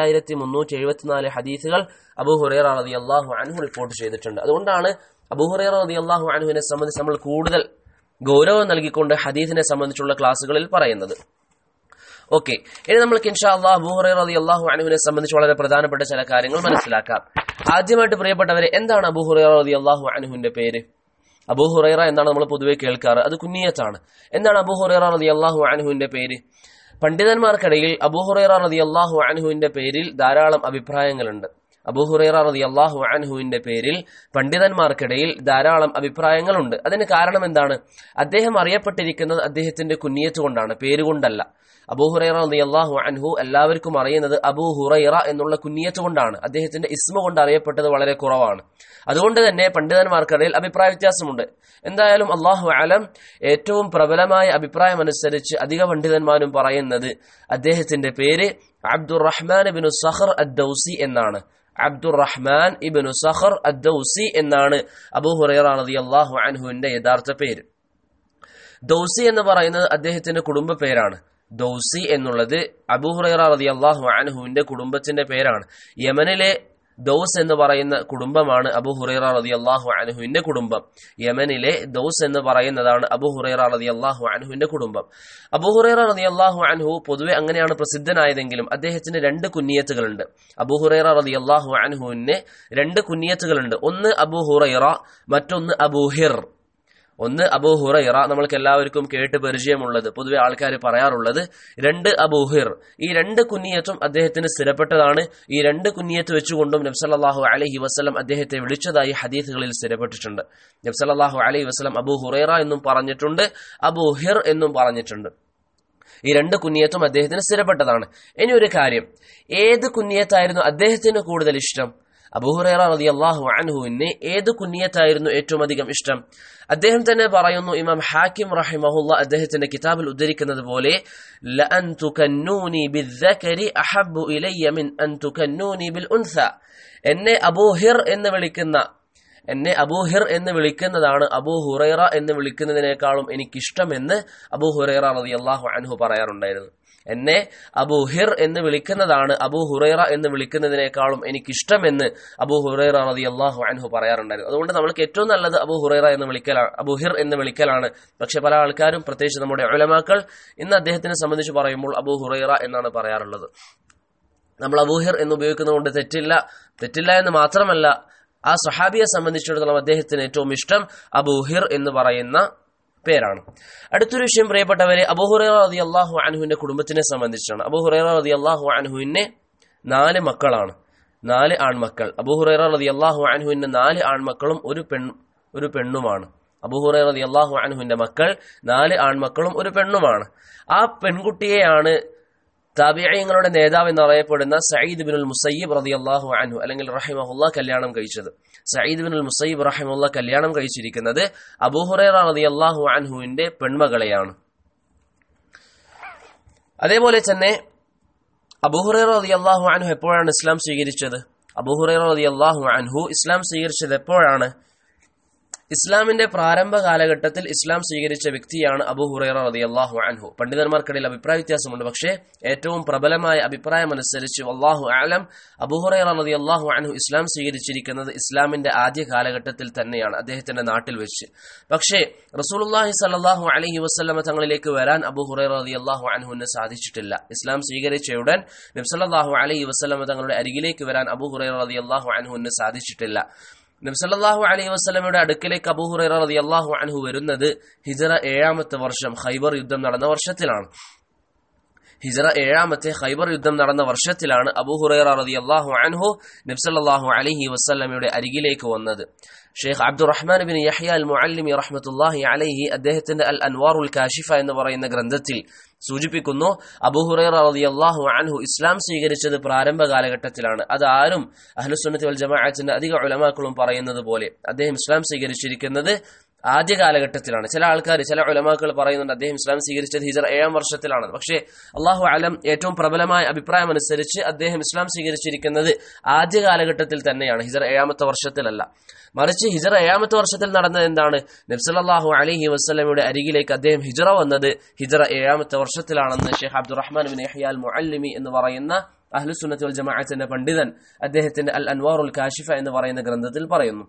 5374 ഹദീസുകൾ അബൂ ഹുറൈറ റളിയല്ലാഹു അൻഹു റിപ്പോർട്ട് ചെയ്തിട്ടുണ്ട്. അതുകൊണ്ടാണ് അബൂ ഹുറൈറ റളിയല്ലാഹു അൻഹുവിനെ സംബന്ധിച്ച് നമ്മൾ കൂടുതൽ ഗൗരവം നൽകിക്കൊണ്ട് ഹദീസിനെ സംബന്ധിച്ചുള്ള ക്ലാസ്സുകളിൽ പറയുന്നത്. ഓക്കെ, ഇനി നമ്മൾക്ക് ഇൻഷാ അല്ലാഹ് അബൂ ഹുറൈറ റളിയല്ലാഹു അൻഹുവിനെ സംബന്ധിച്ച് വളരെ പ്രധാനപ്പെട്ട ചില കാര്യങ്ങൾ മനസ്സിലാക്കാം. ആദ്യമായിട്ട് പ്രിയപ്പെട്ടവരെ, എന്താണ് അബൂ ഹുറൈറ റളിയല്ലാഹു അൻഹുവിന്റെ പേര്? അബൂ ഹുറൈറ എന്നാണ് നമ്മൾ പൊതുവെ കേൾക്കാറ്, അത് കുനിയത്താണ്. എന്താണ് അബൂ ഹുറൈറ റളിയല്ലാഹു അൻഹുവിന്റെ പേര്? പണ്ഡിതന്മാർക്കിടയിൽ അബൂ ഹുറൈറ റളിയല്ലാഹു അൻഹുവിന്റെ പേരിൽ ധാരാളം അഭിപ്രായങ്ങളുണ്ട്. അബൂ ഹുറൈറ റളിയല്ലാഹു അൻഹുവിന്റെ പേരിൽ പണ്ഡിതന്മാർക്കിടയിൽ ധാരാളം അഭിപ്രായങ്ങളുണ്ട്. അതിന് കാരണം എന്താണ്? അദ്ദേഹം അറിയപ്പെട്ടിരിക്കുന്നത് അദ്ദേഹത്തിന്റെ കുനിയത്ത് കൊണ്ടാണ്, പേരുകൊണ്ടല്ല. അബൂ ഹുറൈറ റളിയല്ലാഹു അൻഹു എല്ലാവർക്കും അറിയുന്നത് അബൂ ഹുറൈറ എന്നുള്ള കുനിയത്ത് കൊണ്ടാണ്. അദ്ദേഹത്തിന്റെ ഇസ്മ കൊണ്ട് അറിയപ്പെട്ടത് വളരെ കുറവാണ്. അതുകൊണ്ട് തന്നെ പണ്ഡിതന്മാർക്കിടയിൽ അഭിപ്രായ വ്യത്യാസമുണ്ട്. എന്തായാലും അല്ലാഹു അലം, ഏറ്റവും പ്രബലമായ അഭിപ്രായമനുസരിച്ച് അധിക പണ്ഡിതന്മാരും പറയുന്നത് അദ്ദേഹത്തിന്റെ പേര് അബ്ദുറഹ്മാൻ ഇബ്നു സഖർ അദ്ദൗസി എന്നാണ്. അബ്ദുറഹ്മാൻ ഇബ്നു സഖർ അദ്ദൗസി എന്നാണ് അബൂ ഹുറൈറ റളിയല്ലാഹു അൻഹുവിന്റെ യഥാർത്ഥ പേര്. ദൗസി എന്ന് പറയുന്നത് അദ്ദേഹത്തിന്റെ കുടുംബ പേരാണ്. ദൗസി എന്നുള്ളത് അബൂ ഹുറൈറ റളിയല്ലാഹു അൻഹുവിന്റെ കുടുംബത്തിന്റെ പേരാണ്. യമനിലെ ദൗസ് എന്ന് പറയുന്ന കുടുംബമാണ് അബൂ ഹുറൈറ റളിയല്ലാഹു അൻഹുവിന്റെ കുടുംബം. യമനിലെ ദൗസ് എന്ന് പറയുന്നതാണ് അബൂ ഹുറൈറ റളിയല്ലാഹു അൻഹുവിന്റെ കുടുംബം. അബൂ ഹുറൈറ റളിയല്ലാഹു അൻഹു പൊതുവെ അങ്ങനെയാണ് പ്രസിദ്ധനായതെങ്കിലും അദ്ദേഹത്തിന് 2 കുനിയത്തുകളുണ്ട്. അബൂ ഹുറൈറ റളിയല്ലാഹു അൻഹുവിന് 2 കുനിയത്തുകളുണ്ട്. ഒന്ന് അബൂ ഹുറൈറ, മറ്റൊന്ന് അബൂ ഹിർ. ഒന്ന് അബൂ ഹുറൈറ, നമ്മൾക്ക് എല്ലാവർക്കും കേട്ട് പരിചയമുള്ളത്, പൊതുവെ ആൾക്കാർ പറയാറുള്ളത്. 2 അബൂ ഹിർ. ഈ 2 കുനിയത്തും അദ്ദേഹത്തിന് സ്ഥിരപ്പെട്ടതാണ്. ഈ 2 കുനിയത്ത് വെച്ചുകൊണ്ടും നബി സല്ലല്ലാഹു അലൈഹി വസല്ലം അദ്ദേഹത്തെ വിളിച്ചതായി ഹദീസുകളിൽ സ്ഥിരപ്പെട്ടിട്ടുണ്ട്. നബി സല്ലല്ലാഹു അലൈഹി വസല്ലം അബൂ ഹുറൈറ എന്നും പറഞ്ഞിട്ടുണ്ട്, അബൂ ഹിർ എന്നും പറഞ്ഞിട്ടുണ്ട്. ഈ 2 കുനിയത്തും അദ്ദേഹത്തിന് സ്ഥിരപ്പെട്ടതാണ്. ഇനി ഒരു കാര്യം, ഏത് കുനിയത്തായിരുന്നു അദ്ദേഹത്തിന് കൂടുതൽ ഇഷ്ടം? അബൂ ഹുറൈറ റളിയല്ലാഹു അൻഹുവിന് ഏത് കുനിയത്തായിരുന്നു ഏറ്റവും അധികം ഇഷ്ടം? അദ്ദേഹം തന്നെ പറയുന്നു, ഇമാം ഹാക്കിം റഹിമഹുല്ലാ അദ്ദേഹത്തിന്റെ കിതാബിൽ ഉദ്ധരിക്കുന്നത് പോലെ, ലഅൻ തുകന്നൂനി ബിദ്ദകരി അഹബ്ബു ഇലയ്യ മിൻ അൻ തുകന്നൂനി ബിൽ ഉൻസ. എന്നെ അബൂ ഹിർ എന്ന് വിളിക്കുന്നതാണ് അബൂ ഹുറൈറ എന്ന് വിളിക്കുന്നതിനേക്കാളും എനിക്കിഷ്ടമെന്ന് അബൂ ഹുറൈറ റളിയല്ലാഹു അൻഹു പറയാറുണ്ടായിരുന്നു. എന്നെ അബൂ ഹിർ എന്ന് വിളിക്കുന്നതാണ് അബൂ ഹുറൈറ എന്ന് വിളിക്കുന്നതിനേക്കാളും എനിക്കിഷ്ടമെന്ന് അബൂ ഹുറൈറ റളിയല്ലാഹു അൻഹു പറയാറുണ്ടായിരുന്നു. അതുകൊണ്ട് നമ്മൾക്ക് ഏറ്റവും നല്ലത് അബൂ ഹുറൈറ എന്ന് വിളിക്കലാണ്, അബൂ ഹിർ എന്ന് വിളിക്കലാണ്. പക്ഷെ പല ആൾക്കാരും, പ്രത്യേകിച്ച് നമ്മുടെ ഉലമാക്കൾ, ഇന്ന് അദ്ദേഹത്തിനെ സംബന്ധിച്ച് പറയുമ്പോൾ അബൂ ഹുറൈറ എന്നാണ് പറയാറുള്ളത്. നമ്മൾ അബൂ ഹിർ എന്ന് ഉപയോഗിക്കുന്നതുകൊണ്ട് തെറ്റില്ല എന്ന് മാത്രമല്ല, ആ സ്വഹാബിയെ സംബന്ധിച്ചിടത്തോളം അദ്ദേഹത്തിന് ഏറ്റവും ഇഷ്ടം അബൂ ഹിർ എന്ന് പറയുന്ന പേരാണ്. അടുത്തൊരു വിഷയം പ്രിയപ്പെട്ടവരെ, അബൂ ഹുറൈറ റളിയല്ലാഹു അൻഹുവിന്റെ കുടുംബത്തിനെ സംബന്ധിച്ചാണ്. അബൂ ഹുറൈറ റളിയല്ലാഹു അൻഹുവിന് 4 മക്കളാണ്, 4 ആൺമക്കൾ. അബൂ ഹുറൈറ റളിയല്ലാഹു അൻഹുവിന് 4 ആൺമക്കളും ഒരു പെണ്ണുമാണ്. അബൂ ഹുറൈറ റളിയല്ലാഹു അൻഹുവിന്റെ മക്കൾ 4 ആൺമക്കളും ഒരു പെണ്ണുമാണ്. ആ പെൺകുട്ടിയെയാണ് താബിഈങ്ങളുടെ നേതാവ് എന്നറിയപ്പെടുന്ന സഈദ് ഇബ്നുൽ മുസയ്യിബ് റളിയല്ലാഹു അൻഹു അല്ലെങ്കിൽ റഹിമഹുല്ലാ കല്യാണം കഴിച്ചത്. സഈദ് ഇബ്നുൽ മുസയ്യിബ് റഹിമഹുല്ലാ കല്യാണം കഴിച്ചിരിക്കുന്നത് അബൂ ഹുറൈറ റളിയല്ലാഹു അൻഹുവിന്റെ പെൺമകളെയാണ്. അതേപോലെ തന്നെ അബൂ ഹുറൈറ റളിയല്ലാഹു അൻഹു എപ്പോഴാണ് ഇസ്ലാം സ്വീകരിച്ചത്? അബൂ ഹുറൈറ റളിയല്ലാഹു അൻഹു ഇസ്ലാം സ്വീകരിച്ചത് എപ്പോഴാണ്? ഇസ്ലാമിന്റെ പ്രാരംഭ കാലഘട്ടത്തിൽ ഇസ്ലാം സ്വീകരിച്ച വ്യക്തിയാണ് അബൂ ഹുറൈറ റളിയല്ലാഹു അൻഹു. പണ്ഡിതന്മാർക്കിടയിൽ അഭിപ്രായ വ്യത്യാസമുണ്ട്. പക്ഷേ ഏറ്റവും പ്രബലമായ അഭിപ്രായമനുസരിച്ച് വല്ലാഹു അഅലം, അബൂ ഹുറൈറ റളിയല്ലാഹു അൻഹു ഇസ്ലാം സ്വീകരിച്ചിരിക്കുന്നത് ഇസ്ലാമിന്റെ ആദ്യ കാലഘട്ടത്തിൽ തന്നെയാണ്, അദ്ദേഹത്തിന്റെ നാട്ടിൽ വെച്ച്. പക്ഷേ റസൂലുള്ളാഹി സ്വല്ലല്ലാഹു അലൈഹി വസല്ലമ തങ്ങളിലേക്ക് വരാൻ അബൂ ഹുറൈറ റളിയല്ലാഹു അൻഹുവിന് സാധിച്ചിട്ടില്ല. ഇസ്ലാം സ്വീകരിച്ചയുടൻ നബി സല്ലല്ലാഹു അലൈഹി വസല്ലമ തങ്ങളുടെ അരികിലേക്ക് വരാൻ അബൂ ഹുറൈറ റളിയല്ലാഹു അൻഹുവിന് സാധിച്ചിട്ടില്ല. നബി സല്ലല്ലാഹു അലൈഹി വസല്ലമയുടെ അടുക്കലേക്ക് അബൂ ഹുറൈറ റളിയല്ലാഹു അൻഹു വരുന്നത് ഹിജ്റ 7ാമത്തെ വർഷം ഖൈബർ യുദ്ധം നടന്ന വർഷത്തിലാണ്. ഹിജ്റ 7ാമത്തെ ഖൈബർ യുദ്ധം നടന്ന വർഷത്തിലാണ് അബൂ ഹുറൈറ റളിയല്ലാഹു അൻഹു നബി സല്ലല്ലാഹു അലൈഹി വസല്ലമയുടെ അരികിലേക്ക് വന്നത്. ഷെയ്ഖ് അബ്ദുറഹ്മാൻ ബിൻ യഹ്യ അൽ മുഅല്ലിമി റഹ്മത്തുള്ളാഹി അലൈഹി അദ്ദേഹത്തിന്റെ അൽ അൻവാറുൽ കാശിഫ എന്ന് പറയുന്ന ഗ്രന്ഥത്തിൽ സൂചിപ്പിക്കുന്നു, അബൂ ഹുറൈറ റളിയല്ലാഹു അൻഹു ഇസ്ലാം സ്വീകരിച്ചത് പ്രാരംഭ കാലഘട്ടത്തിലാണ്. അത് ആരും അഹ്ലുസുന്നത്തി വൽ ജമാഅത്തിന്റെ അധിക ഉലമാക്കളും പറയുന്നത് പോലെ അദ്ദേഹം ഇസ്ലാം സ്വീകരിച്ചിരിക്കുന്നത് ആദ്യ കാലഘട്ടത്തിലാണ്. ചില ഉലമാക്കൾ പറയുന്നുണ്ട് അദ്ദേഹം ഇസ്ലാം സ്വീകരിച്ചത് ഹിജ്റ 7ാം വർഷത്തിലാണ്. പക്ഷേ അല്ലാഹു അലം ഏറ്റവും പ്രബലമായ അഭിപ്രായം അനുസരിച്ച് അദ്ദേഹം ഇസ്ലാം സ്വീകരിച്ചിരിക്കുന്നത് ആദ്യ കാലഘട്ടത്തിൽ തന്നെയാണ്, ഹിജ്റ 7ാമത്തെ വർഷത്തിലല്ല. മറിച്ച് ഹിജ്റ 7ാമത്തെ വർഷത്തിൽ നടന്നത് എന്താണ്? നബി സല്ലല്ലാഹു അലൈഹി വസല്ലമയുടെ അരികിലേക്ക് അദ്ദേഹം ഹിജ്റ വന്നത് ഹിജ്റ 7ാമത്തെ വർഷത്തിലാണെന്ന് ഷെയ്ഖ് അബ്ദുറഹ്മാൻ ബിൻ യഹ്യ അൽ മുഅല്ലിമി എന്ന് പറയുന്ന അഹ്ലുസുന്നത്തി വൽ ജമാഅത്തിന്റെ പണ്ഡിതൻ അദ്ദേഹത്തിന്റെ അൽ അൻവാറുൽ കാശിഫ എന്ന് പറയുന്ന ഗ്രന്ഥത്തിൽ പറയുന്നു.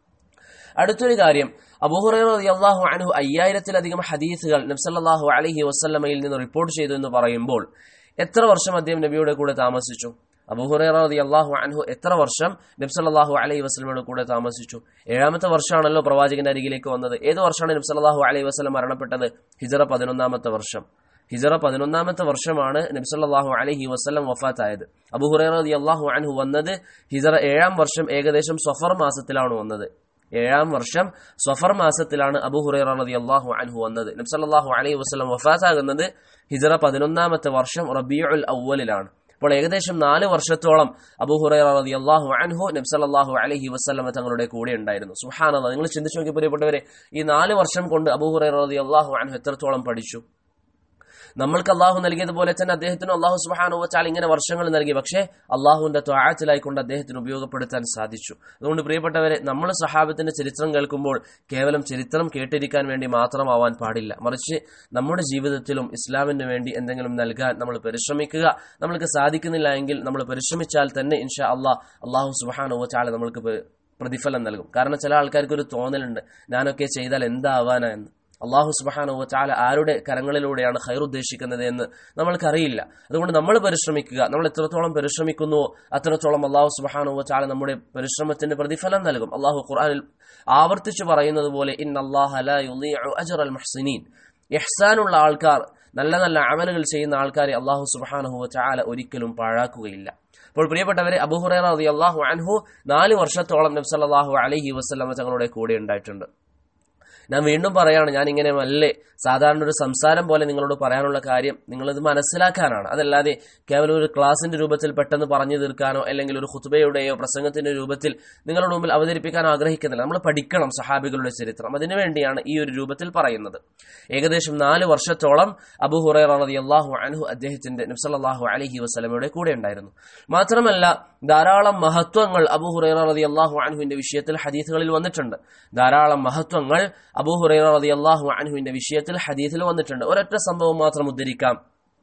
അടുത്തൊരു കാര്യം, അബൂ ഹുറൈറ റളിയല്ലാഹു അൻഹു 5000-ലധികം ഹദീസുകൾ നബി സല്ലല്ലാഹു അലൈഹി വസല്ലമയിൽ നിന്ന് റിപ്പോർട്ട് ചെയ്തു എന്ന് പറയുമ്പോൾ എത്ര വർഷം അദ്ദേഹം നബിയുടെ കൂടെ താമസിച്ചു? അബൂ ഹുറൈറ റളിയല്ലാഹു അൻഹു എത്ര വർഷം നബി സല്ലല്ലാഹു അലൈഹി വസല്ലമയുടെ കൂടെ താമസിച്ചു? 7ാമത്തെ വർഷമാണല്ലോ പ്രവാചകന്റെ അരികിലേക്ക് വന്നത്. ഏത് വർഷമാണ് നബി സല്ലല്ലാഹു അലൈഹി വസല്ലം മരണപ്പെട്ടത്? ഹിജ്റ 11ാമത്തെ വർഷം. ഹിജ്റ 11ാമത്തെ വർഷമാണ് നബി സല്ലല്ലാഹു അലൈഹി വസല്ലം വഫാത്തായത്. അബൂ ഹുറൈറ റളിയല്ലാഹു അൻഹു വന്നത് ഹിജ്റ 7ാം വർഷം ഏകദേശം സഫർ മാസത്തിലാണ് വന്നത്. 7ാം വർഷം സഫർ മാസത്തിലാണ് അബൂ ഹുറൈറ റളിയല്ലാഹു അൻഹു വന്നത്. നബി സല്ലല്ലാഹു അലൈഹി വസല്ലം വഫാത്താകുന്നത് ഹിജ്റ 11ാമത്തെ വർഷം റബീഉൽ അവ്വലിലാണ്. അപ്പോൾ ഏകദേശം 4 വർഷത്തോളം അബൂ ഹുറൈറ റളിയല്ലാഹു അൻഹു നബി സല്ലല്ലാഹു അലൈഹി വസല്ലം തങ്ങളുടെ കൂടെ ഉണ്ടായിരുന്നു. സുബ്ഹാനല്ലാഹ്, നിങ്ങൾ ചിന്തിച്ചു നോക്കി പ്രിയപ്പെട്ടവരെ, ഈ 4 വർഷം കൊണ്ട് അബൂ ഹുറൈറ റളിയല്ലാഹു അൻഹു എത്രത്തോളം പഠിച്ചു? നമ്മൾക്ക് അള്ളാഹു നൽകിയതുപോലെ തന്നെ അദ്ദേഹത്തിന് അള്ളാഹു സുബ്ഹാനഹു വ തആല ഇങ്ങനെ വർഷങ്ങൾ നൽകി. പക്ഷേ അള്ളാഹുവിന്റെ ത്വആത്തിലായിക്കൊണ്ട് അദ്ദേഹത്തിന് ഉപയോഗപ്പെടുത്താൻ സാധിച്ചു. അതുകൊണ്ട് പ്രിയപ്പെട്ടവരെ, നമ്മൾ സഹാബത്തിന്റെ ചരിത്രം കേൾക്കുമ്പോൾ കേവലം ചരിത്രം കേട്ടിരിക്കാൻ വേണ്ടി മാത്രമാവാൻ പാടില്ല. മറിച്ച് നമ്മുടെ ജീവിതത്തിലും ഇസ്ലാമിന് വേണ്ടി എന്തെങ്കിലും നൽകാൻ നമ്മൾ പരിശ്രമിക്കുക. നമ്മൾക്ക് സാധിക്കുന്നില്ല എങ്കിൽ നമ്മൾ പരിശ്രമിച്ചാൽ തന്നെ ഇൻഷാ അള്ളാഹു സുബ്ഹാനഹു വ തആല നമ്മൾക്ക് പ്രതിഫലം നൽകും. കാരണം ചില ആൾക്കാർക്ക് ഒരു തോന്നലുണ്ട്, ഞാനൊക്കെ ചെയ്താൽ എന്താവാനാ എന്ന്. അള്ളാഹു സുബ്ഹാനഹു വ തആല ആരുടെ കരങ്ങളിലൂടെയാണ് ഖൈർ ഉദ്ദേശിക്കുന്നത് എന്ന് നമ്മൾക്കറിയില്ല. അതുകൊണ്ട് നമ്മൾ പരിശ്രമിക്കുക. നമ്മൾ എത്രത്തോളം പരിശ്രമിക്കുന്നുവോ അത്രത്തോളം അള്ളാഹു സുബ്ഹാനഹു വ തആല നമ്മുടെ പരിശ്രമത്തിന് പ്രതിഫലം നൽകും. അള്ളാഹു ഖുർആനിൽ ആവർത്തിച്ചു പറയുന്നത് പോലെ ഇന്നല്ലാഹ ലാ യുളീഉ അജ്റൽ മുഹ്സിനീൻ, ഇഹ്സാനുള്ള ആൾക്കാർ, നല്ല നല്ല അമലുകൾ ചെയ്യുന്ന ആൾക്കാരെ അള്ളാഹു സുബ്ഹാനഹു വ തആല ഒരിക്കലും പാഴാക്കുകയില്ല. അപ്പോൾ പ്രിയപ്പെട്ടവരെ, അബൂ ഹുറൈറ റളിയല്ലാഹു അൻഹു 4 വർഷത്തോളം നബി സല്ലല്ലാഹു അലൈഹി വസല്ലം തങ്ങളുടെ കൂടെ ഉണ്ടായിട്ടുണ്ട്. ഞാൻ വീണ്ടും പറയാണ്, ഞാൻ ഇങ്ങനെ മല്ലേ സാധാരണ ഒരു സംസാരം പോലെ നിങ്ങളോട് പറയാനുള്ള കാര്യം നിങ്ങളിത് മനസ്സിലാക്കാനാണ്. അതല്ലാതെ കേവലം ഒരു ക്ലാസിന്റെ രൂപത്തിൽ പെട്ടെന്ന് പറഞ്ഞു തീർക്കാനോ അല്ലെങ്കിൽ ഒരു ഖുത്ബയുടെയോ പ്രസംഗത്തിന്റെ രൂപത്തിൽ നിങ്ങളുടെ മുമ്പിൽ അവതരിപ്പിക്കാൻ ആഗ്രഹിക്കുന്നില്ല. നമ്മൾ പഠിക്കണം സഹാബികളുടെ ചരിത്രം. അതിനുവേണ്ടിയാണ് ഈ ഒരു രൂപത്തിൽ പറയുന്നത്. ഏകദേശം 4 വർഷത്തോളം അബൂ ഹുറൈറ റളിയല്ലാഹു അൻഹു അദ്ദേഹത്തിന്റെ നബി സല്ലല്ലാഹു അലൈഹി വസല്ലമയുടെ കൂടെ ഉണ്ടായിരുന്നു. മാത്രമല്ല ധാരാളം മഹത്വങ്ങൾ അബൂ ഹുറൈറ റളിയല്ലാഹു അൻഹുവിന്റെ വിഷയത്തിൽ ഹദീസുകളിൽ വന്നിട്ടുണ്ട്. ധാരാളം മഹത്വങ്ങൾ അബൂ ഹുറൈറ റളിയല്ലാഹു അൻഹുവിന്റെ വിഷയത്തിൽ ഹദീസിൽ വന്നിട്ടുണ്ട്. ഒരൊറ്റ സംഭവം മാത്രം ഉദ്ധരിക്കാം.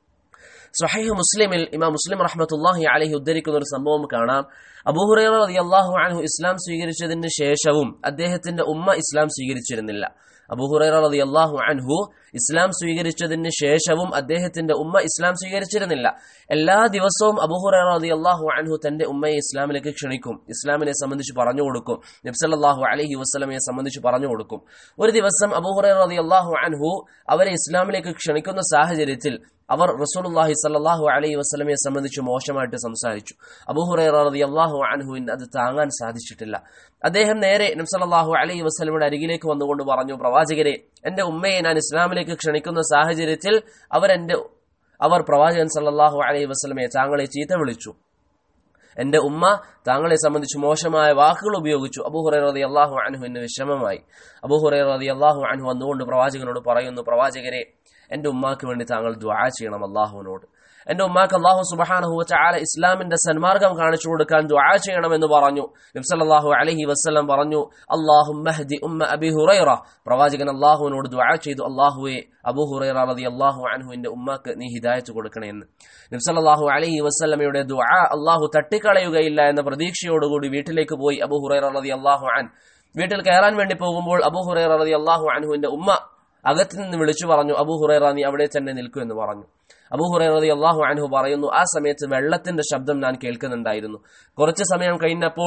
സ്വഹീഹ് മുസ്ലിമിൽ ഇമാം മുസ്ലിം റഹ്മത്തുള്ളാഹി അലൈഹി ഉദ്ധരിക്കുന്ന ഒരു സംഭവം കാണാം. അബൂ ഹുറൈറ റളിയല്ലാഹു അൻഹു ഇസ്ലാം സ്വീകരിച്ചതിന് ശേഷവും അദ്ദേഹത്തിന്റെ ഉമ്മ ഇസ്ലാം സ്വീകരിച്ചിരുന്നില്ല. അബൂ ഹുറൈറ റളിയല്ലാഹു അൻഹു ഇസ്ലാം സ്വീകരിച്ചതിന് ശേഷവും അദ്ദേഹത്തിന്റെ ഉമ്മ ഇസ്ലാം സ്വീകരിച്ചിരുന്നില്ല. എല്ലാ ദിവസവും അബൂ ഹുറൈറ റളിയല്ലാഹു അൻഹു തന്റെ ഉമ്മയെ ഇസ്ലാമിലേക്ക് ക്ഷണിക്കും, ഇസ്ലാമിനെ സംബന്ധിച്ച് പറഞ്ഞു കൊടുക്കും, നബി സല്ലല്ലാഹു അലൈഹി വസല്ലമയെ സംബന്ധിച്ച് പറഞ്ഞു കൊടുക്കും. ഒരു ദിവസം അബൂ ഹുറൈറ റളിയല്ലാഹു അൻഹു അവരെ ഇസ്ലാമിലേക്ക് ക്ഷണിക്കുന്ന സാഹചര്യത്തിൽ അവർ റസൂലുള്ളാഹി സ്വല്ലല്ലാഹു അലൈഹി വസല്ലമയെ സംബന്ധിച്ച് മോശമായിട്ട് സംസാരിച്ചു. അബൂ ഹുറൈറ റളിയല്ലാഹു അൻഹുവിന് അത് താങ്ങാൻ സാധിച്ചിട്ടില്ല. അദ്ദേഹം നേരെ നബി സല്ലല്ലാഹു അലൈഹി വസല്ലമയുടെ അരികിലേക്ക് വന്നുകൊണ്ട് പറഞ്ഞു, പ്രവാചകരെ, എന്റെ ഉമ്മയെ ഞാൻ ഇസ്ലാമിലേക്ക് ക്ഷണിക്കുന്ന സാഹചര്യത്തിൽ അവർ പ്രവാചകൻ സല്ലല്ലാഹു അലൈഹി വസല്ലമയെ താങ്കളെ ചീത്ത വിളിച്ചു, എന്റെ ഉമ്മ താങ്കളെ സംബന്ധിച്ച് മോശമായ വാക്കുകൾ ഉപയോഗിച്ചു. അബൂ ഹുറൈറ റളിയല്ലാഹു അൻഹുവിന് വിഷമമായി. അബൂ ഹുറൈറ റളിയല്ലാഹു അൻഹു വന്നുകൊണ്ട് പ്രവാചകനോട് പറയുന്നു, പ്രവാചകരെ, എന്റെ ഉമ്മാക്ക് വേണ്ടി താങ്കൾ ദുആ ചെയ്യണം അല്ലാഹുവിനോട്. എന്റെ ഉമ്മാക്ക് അല്ലാഹു സുബ്ഹാനഹു വ തആല ഇസ്ലാമിന്റെ സന്മാർഗം കാണിച്ചു കൊടുക്കാൻ ദുആ ചെയ്യണമെന്ന് പറഞ്ഞു. നബി സല്ലല്ലാഹു അലൈഹി വസല്ലം പറഞ്ഞു, അല്ലാഹുമ്മ ഹ്ദി ഉമ്മ അബീ ഹുറൈറ. പ്രവാചകൻ അല്ലാഹുവിനോട് ദുആ ചെയ്തു, അല്ലാഹുവേ, അബൂ ഹുറൈറ റളിയല്ലാഹു അൻഹുവിന്റെ ഉമ്മാക്ക് നീ ഹിദായത്ത് കൊടുക്കണേ എന്ന്. നബി സല്ലല്ലാഹു അലൈഹി വസല്ലമയുടെ ദുആ അല്ലാഹു തട്ടിക്കളയുകയില്ല എന്ന പ്രതീക്ഷയോടുകൂടി വീട്ടിലേക്ക് പോയി അബൂ ഹുറൈറ റളിയല്ലാഹു അൻഹു. വീട്ടിൽ കയറാൻ വേണ്ടി പോകുമ്പോൾ അബൂ ഹുറൈറ റളിയല്ലാഹു അൻഹുവിന്റെ ഉമ്മ അകത്ത് നിന്ന് വിളിച്ചു പറഞ്ഞു, അബൂ ഹുറൈറ, നീ അവിടെ തന്നെ നിൽക്കൂ എന്ന് പറഞ്ഞു. അബൂ ഹുറൈറ റളിയല്ലാഹു അൻഹു പറയുന്നു, ആ സമയത്ത് വെള്ളത്തിന്റെ ശബ്ദം ഞാൻ കേൾക്കുന്നുണ്ടായിരുന്നു. കുറച്ചു സമയം കഴിഞ്ഞപ്പോൾ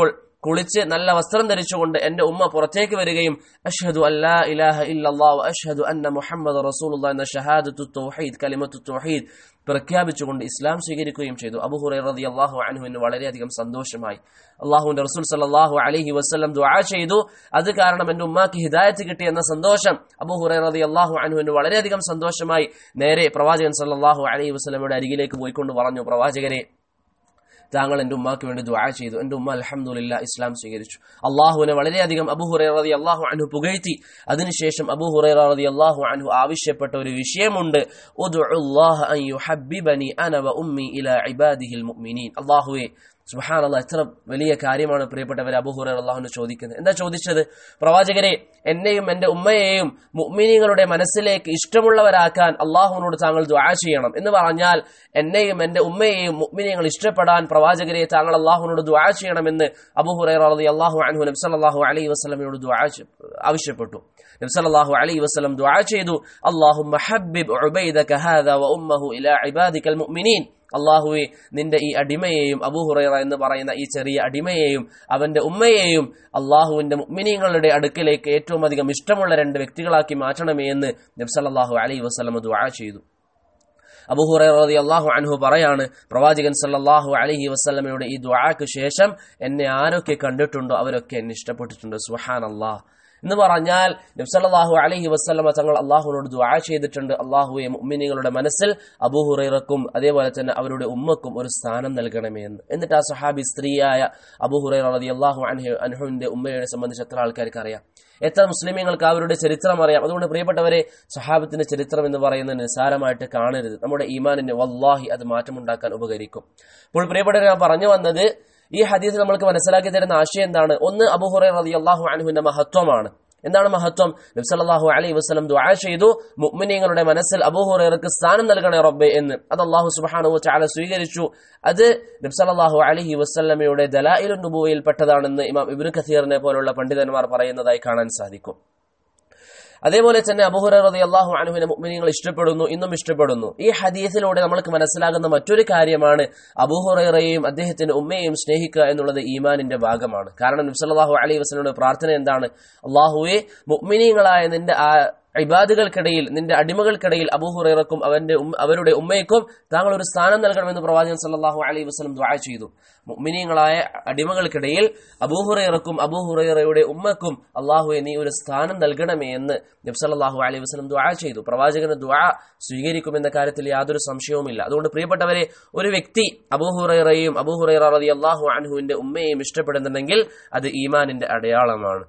കുളിച്ച് നല്ല വസ്ത്രം ധരിച്ചുകൊണ്ട് എന്റെ ഉമ്മ പുറത്തേക്ക് വരികയും അഷ്ഹദു അല്ലാ ഇലാഹ ഇല്ലല്ലാഹു അഷ്ഹദു അന്ന മുഹമ്മദ് റസൂലുള്ളാഹി എന്ന ഷഹാദത്തു തൗഹീദ് കലിമത്തു തൗഹീദ് പ്രഖ്യാപിച്ചുകൊണ്ട് ഇസ്ലാം സ്വീകരിക്കുകയും ചെയ്തു. അബൂ ഹുറൈറ റളിയല്ലാഹു അൻഹുവിന് വളരെയധികം സന്തോഷമായി. അല്ലാഹുവിന്റെ റസൂൽ സല്ലല്ലാഹു അലൈഹി വസല്ലം ദുആ ചെയ്തു, അത് കാരണം എന്റെ ഉമ്മാക്ക് ഹിദായത്ത് കിട്ടി എന്ന സന്തോഷം അബൂ ഹുറൈറ റളിയല്ലാഹു അൻഹുവിന് വളരെയധികം സന്തോഷമായി. നേരെ പ്രവാചകൻ സല്ലല്ലാഹു അലൈഹി വസല്ലമയുടെ അരികിലേക്ക് പോയിക്കൊണ്ട് പറഞ്ഞു, പ്രവാചകരെ, താങ്കൾ എന്റെ ഉമ്മാക്ക് വേണ്ടി ദുആ ചെയ്തു, എന്റെ ഉമ്മ അൽഹംദുലില്ലാഹ് ഇസ്ലാം സ്വീകരിച്ചു. അള്ളാഹുവിനെ വളരെയധികം അബൂ ഹുറൈറ റളിയല്ലാഹു അൻഹു പുകഴ്ത്തി. അതിനുശേഷം അബൂ ഹുറൈറ റളിയല്ലാഹു അൻഹു ആവശ്യപ്പെട്ട ഒരു വിഷയമുണ്ട്, ഉദ്ഉല്ലാഹ അൻ യുഹബ്ബിബനി അന വ ഉമ്മി ഇലാ ഇബാദിഹിൽ മുഅ്മിനീൻ. അല്ലാഹുവേ, സുബ്ഹാനല്ലാഹ്, എത്ര വലിയ കാര്യമാണ് പ്രിയപ്പെട്ടവരെ അബൂ ഹുറൈറ അല്ലാഹുവിനെ ചോദിക്കുന്നത്. എന്താ ചോദിച്ചത്? പ്രവാചകരെ, എന്നെയും എന്റെ ഉമ്മയെയും മുഅ്മിനീങ്ങളുടെ മനസ്സിലേക്ക് ഇഷ്ടമുള്ളവരാക്കാൻ അള്ളാഹുവിനോട് താങ്കൾ ദുആ ചെയ്യണം. എന്ന് പറഞ്ഞാൽ എന്നെയും എന്റെ ഉമ്മയെയും മുഅ്മിനീങ്ങൾ ഇഷ്ടപ്പെടാൻ പ്രവാചകരെ താങ്കൾ അള്ളാഹുവിനോട് ദുആ ചെയ്യണമെന്ന് അബൂ ഹുറൈറ റളിയല്ലാഹു അൻഹു നബി സല്ലല്ലാഹു അലൈഹി വസല്ലമയോട് ദുആ ആവശ്യപ്പെട്ടു. നബി സല്ലല്ലാഹു അലൈഹി വസല്ലം ദുആ ചെയ്തു, അല്ലാഹുമ്മ ഹബ്ബിബ് ഉബൈദക ഹാദാ വ ഉമ്മഹു ഇലാ ഇബാദിക്കൽ മുഅ്മിനീൻ. അള്ളാഹുവെ, നിന്റെ ഈ അടിമയെയും അബൂ ഹുറൈറ എന്ന് പറയുന്ന ഈ ചെറിയ അടിമയെയും അവന്റെ ഉമ്മയെയും അള്ളാഹുവിന്റെ മുഅ്മിനീങ്ങളുടെ അടുക്കലേക്ക് ഏറ്റവും അധികം ഇഷ്ടമുള്ള രണ്ട് വ്യക്തികളാക്കി മാറ്റണമേ എന്ന് നബി സല്ലല്ലാഹു അലൈഹി വസല്ലം ദുആ ചെയ്തു. അബൂ ഹുറൈറ റളിയല്ലാഹു അൻഹു പറയാണ്, പ്രവാചകൻ സല്ലല്ലാഹു അലൈഹി വസല്ലമയുടെ ഈ ദുആക്ക് ശേഷം എന്നെ ആരൊക്കെ കണ്ടിട്ടുണ്ടോ അവരൊക്കെ എന്നെ ഇഷ്ടപ്പെട്ടിട്ടുണ്ട്. സുബ്ഹാനല്ലാഹ് എന്ന് പറഞ്ഞാൽ നബി സല്ലല്ലാഹു അലൈഹി വസല്ലമ തങ്ങൾ അള്ളാഹുവിനോട് ദുആ ചെയ്തിട്ടുണ്ട്, അള്ളാഹുവെ, മുഅ്മിനീങ്ങളുടെ മനസ്സിൽ അബൂ ഹുറൈറക്കും അതേപോലെ തന്നെ അവരുടെ ഉമ്മക്കും ഒരു സ്ഥാനം നൽകണമേ എന്ന്. എന്നിട്ട് ആ സഹാബി സ്ത്രീയായ അബൂ ഹുറൈറ റളിയല്ലാഹു അൻഹുവിന്റെ ഉമ്മയെ സംബന്ധിച്ച് എത്ര ആൾക്കാർക്ക് അറിയാം? എത്ര മുസ്ലിമീങ്ങൾക്ക് അവരുടെ ചരിത്രം അറിയാം? അതുകൊണ്ട് പ്രിയപ്പെട്ടവരെ, സഹാബത്തിന്റെ ചരിത്രം എന്ന് പറയുന്നത് നിസ്സാരമായിട്ട് കാണരുത്. നമ്മുടെ ഈമാനിന് വല്ലാഹി അത് മാറ്റമുണ്ടാക്കാൻ ഉപകരിക്കും. അപ്പോൾ പ്രിയപ്പെട്ടവരെ, ഞാൻ പറഞ്ഞു വന്നത്, ഈ ഹദീസ് നമ്മൾക്ക് മനസ്സിലാക്കി തരുന്ന ആശയം എന്താണ്? ഒന്ന്, അബൂ ഹുറൈറ റളിയല്ലാഹു അൻഹുവിന്റെ മഹത്വമാണ്. എന്താണ് മഹത്വം? നബി സല്ലല്ലാഹു അലൈഹി വസല്ലം ദുആ ചെയ്തു, മുഅ്മിനീങ്ങളുടെ മനസ്സിൽ അബൂ ഹുറൈറക്ക് സ്ഥാനം നൽകണേ റബ്ബേ എന്ന്. അത് അല്ലാഹു സുബ്ഹാനഹു വ തആല സ്വീകരിച്ചു. അത് നബി സല്ലല്ലാഹു അലൈഹി വസല്ലമയുടെ ദലായിലുൻ നുബുവയിൽ പെട്ടതാണെന്ന് ഇമാം ഇബ്നു കസീറിനെ പോലുള്ള പണ്ഡിതന്മാർ പറയുന്നതായി കാണാൻ സാധിക്കും. അതേപോലെ തന്നെ അബൂ ഹുറൈറ റളിയല്ലാഹു അൻഹുവിനെ മുഅ്മിനീങ്ങൾ ഇഷ്ടപ്പെടുന്നു, ഇന്നും ഇഷ്ടപ്പെടുന്നു. ഈ ഹദീസിലൂടെ നമുക്ക് മനസ്സിലാകുന്ന മറ്റൊരു കാര്യമാണ്, അബൂ ഹുറൈറയെയും അദ്ദേഹത്തിന്റെ ഉമ്മയെയും സ്നേഹിക്കുക എന്നുള്ളത് ഈമാനിന്റെ ഭാഗമാണ്. കാരണം നബി സല്ലല്ലാഹു അലൈഹി വസല്ലമയുടെ പ്രാർത്ഥന എന്താണ്? അല്ലാഹുവേ, മുഅ്മിനീങ്ങളായ നിന്റെ ഇബാദുകൾക്കിടയിൽ, നിന്റെ അടിമകൾക്കിടയിൽ അബൂ ഹുറൈറക്കും അവരുടെ ഉമ്മയ്ക്കും താങ്കൾ ഒരു സ്ഥാനം നൽകണമെന്ന് പ്രവാചകൻ സല്ലല്ലാഹു അലൈഹി വസല്ലം ദുആ ചെയ്തു. മുഅ്മിനീങ്ങളായ അടിമകൾക്കിടയിൽ അബൂ ഹുറൈറക്കും അബൂ ഹുറൈറയുടെ ഉമ്മക്കും അല്ലാഹുവേ, നീ ഒരു സ്ഥാനം നൽകണമേ എന്ന് നബി സല്ലല്ലാഹു അലൈഹി വസല്ലം ദുആ ചെയ്തു. പ്രവാചകന്റെ ദുആ സ്വീകരിക്കുമെന്ന കാര്യത്തിൽ യാതൊരു സംശയവുമില്ല. അതുകൊണ്ട് പ്രിയപ്പെട്ടവരെ, ഒരു വ്യക്തി അബൂ ഹുറൈറയെയും അബൂ ഹുറൈറ റളിയല്ലാഹു അൻഹുവിന്റെ ഉമ്മയെയും ഇഷ്ടപ്പെടുന്നുണ്ടെങ്കിൽ അത് ഈമാനിന്റെ അടയാളമാണ്.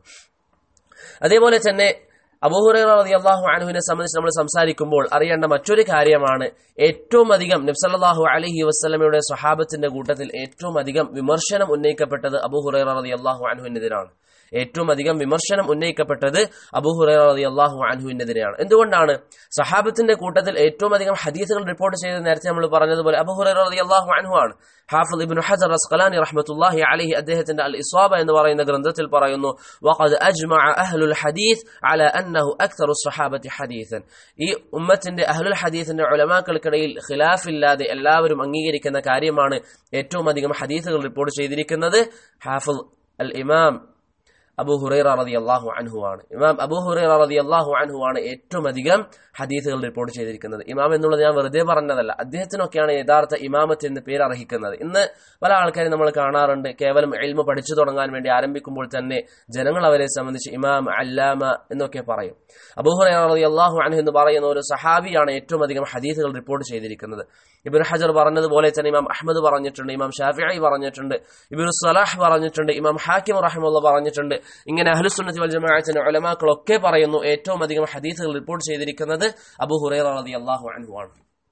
അതേപോലെ തന്നെ അബൂ ഹുറൈറ റളിയല്ലാഹു അൻഹുവിനെ സംബന്ധിച്ച് നമ്മൾ സംസാരിക്കുമ്പോൾ അറിയേണ്ട മറ്റൊരു കാര്യമാണ്, ഏറ്റവും അധികം നബി സല്ലല്ലാഹു അലൈഹി വസല്ലമയുടെ സ്വഹാബത്തിന്റെ കൂട്ടത്തിൽ ഏറ്റവും അധികം വിമർശനം ഉന്നയിക്കപ്പെട്ടത് അബൂ ഹുറൈറ റളിയല്ലാഹു അൻഹുവിനെതിരാണ്. ഏറ്റവും അധികം വിമർശനം ഉന്നയിക്കപ്പെട്ടത് അബൂ ഹുറൈറ റളിയല്ലാഹു അൻഹുവിനെതിരെയാണ്. എന്തുകൊണ്ടാണ്? സഹാബത്തിന്റെ കൂട്ടത്തിൽ ഏറ്റവും അധികം ഹദീസുകൾ റിപ്പോർട്ട് ചെയ്തത് നേരത്തെ നമ്മൾ പറഞ്ഞതുപോലെ അബൂ ഹുറൈറ റളിയല്ലാഹു അൻഹു ആണ്. ഹാഫിദ് ഇബ്നു ഹജർ അസ്ഖലാനി റഹ്മത്തുള്ളാഹി അലൈഹി അദ്ദേഹത്തിന്റെ അൽ ഇസ്വാബ എന്ന് പറയുന്ന ഗ്രന്ഥത്തിൽ പറയുന്നു, വഖദ് അജ്മഅ അഹ്ലുൽ ഹദീസ് അലാ അന്നഹു അക്തറു സ്വഹാബത്തി ഹദീസൻ. ഈ ഉമ്മത്തിന്റെ അഹ്ലുൽ ഹദീസിന്റെ ഉലമാക്കൾക്കിടയിൽ ഖിലാഫില്ലാതെ എല്ലാവരും അംഗീകരിക്കുന്ന കാര്യമാണ്, ഏറ്റവും അധികം ഹദീസുകൾ റിപ്പോർട്ട് ചെയ്തിരിക്കുന്നത് ഹാഫിദ് അൽ ഇമാം അബൂ ഹുറൈറ റളിയല്ലാഹു അൻഹു ആണ്. ഇമാം അബൂ ഹുറൈറ റളിയല്ലാഹു അൻഹു ആണ് ഏറ്റവും അധികം ഹദീസുകൾ റിപ്പോർട്ട് ചെയ്തിരിക്കുന്നത്. ഇമാം എന്നുള്ളത് ഞാൻ വെറുതെ പറഞ്ഞതല്ല, അദ്ദേഹത്തിനൊക്കെയാണ് യഥാർത്ഥ ഇമാമത്ത് എന്ന് പേര് അർഹിക്കുന്നത്. ഇന്ന് പല ആൾക്കാരും നമ്മൾ കാണാറുണ്ട്, കേവലം ഇൽമു പഠിച്ചു തുടങ്ങാൻ വേണ്ടി ആരംഭിക്കുമ്പോൾ തന്നെ ജനങ്ങൾ അവരെ സംബന്ധിച്ച് ഇമാം, അല്ലാമ എന്നൊക്കെ പറയും. അബൂ ഹുറൈറ റളിയല്ലാഹു അൻഹു എന്ന് പറയുന്ന ഒരു സഹാബിയാണ് ഏറ്റവും അധികം ഹദീസുകൾ റിപ്പോർട്ട് ചെയ്തിരിക്കുന്നത്. ഇബ്നു ഹജർ പറഞ്ഞതുപോലെ തന്നെ ഇമാം അഹ്മദ് പറഞ്ഞിട്ടുണ്ട്, ഇമാം ഷാഫിഈ പറഞ്ഞിട്ടുണ്ട്, ഇബ്നു സലാഹ് പറഞ്ഞിട്ടുണ്ട്, ഇമാം ഹാക്കിം റഹിമഹുല്ലാഹ് പറഞ്ഞിട്ടുണ്ട്. ഇങ്ങനെ അഹ്ലുസുന്നത്തി വൽ ജമാഅത്തിന്റെ ഉലമാക്കളൊക്കെ പറയുന്നു ഏറ്റവും അധികം ഹദീസുകൾ റിപ്പോർട്ട് ചെയ്തിരിക്കുന്നത് അബൂ ഹുറൈറ റളിയല്ലാഹു അൻഹു ആണ്.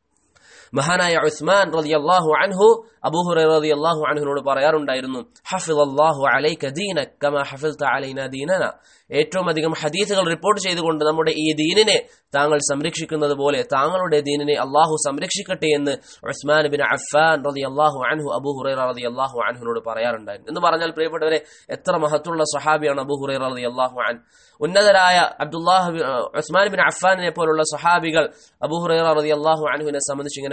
മഹാനായ ഉസ്മാൻ റളിയല്ലാഹു അൻഹു അബൂ ഹുറൈറ റളിയല്ലാഹു അൻഹുവിനോട് പറയാറുണ്ടായിരുന്നു, ഹഫിളല്ലാഹു അലൈക ദീനക കമാ ഹഫിൾത അലൈനാ ദീനനാ. ഏറ്റവും അധികം ഹദീസുകൾ റിപ്പോർട്ട് ചെയ്തുകൊണ്ട് നമ്മുടെ ഈ ദീനിനെ താങ്കൾ സംരക്ഷിക്കുന്നത് പോലെ താങ്കളുടെ ദീനിനെ അള്ളാഹു സംരക്ഷിക്കട്ടെ എന്ന് ഉസ്മാൻ ബിൻ അഫ്ഫാൻ റളിയല്ലാഹു അൻഹു അബൂ ഹുറൈറ റളിയല്ലാഹു അൻഹുവിനോട് പറയാറുണ്ടായിരുന്നു. എന്ന് പറഞ്ഞാൽ പ്രിയപ്പെട്ടവരെ, എത്ര മഹത്തുള്ള സ്വഹാബിയാണ് അബൂ ഹുറൈറ റളിയല്ലാഹു അൻഹു. ഉന്നതരായ ഉസ്മാൻ ബിൻ അഫ്ഫാനിനെ പോലുള്ള സ്വഹാബികൾ അബൂ ഹുറൈറ റളിയല്ലാഹു അൻഹുവിനെ സംബന്ധിച്ച് ഇങ്ങനെ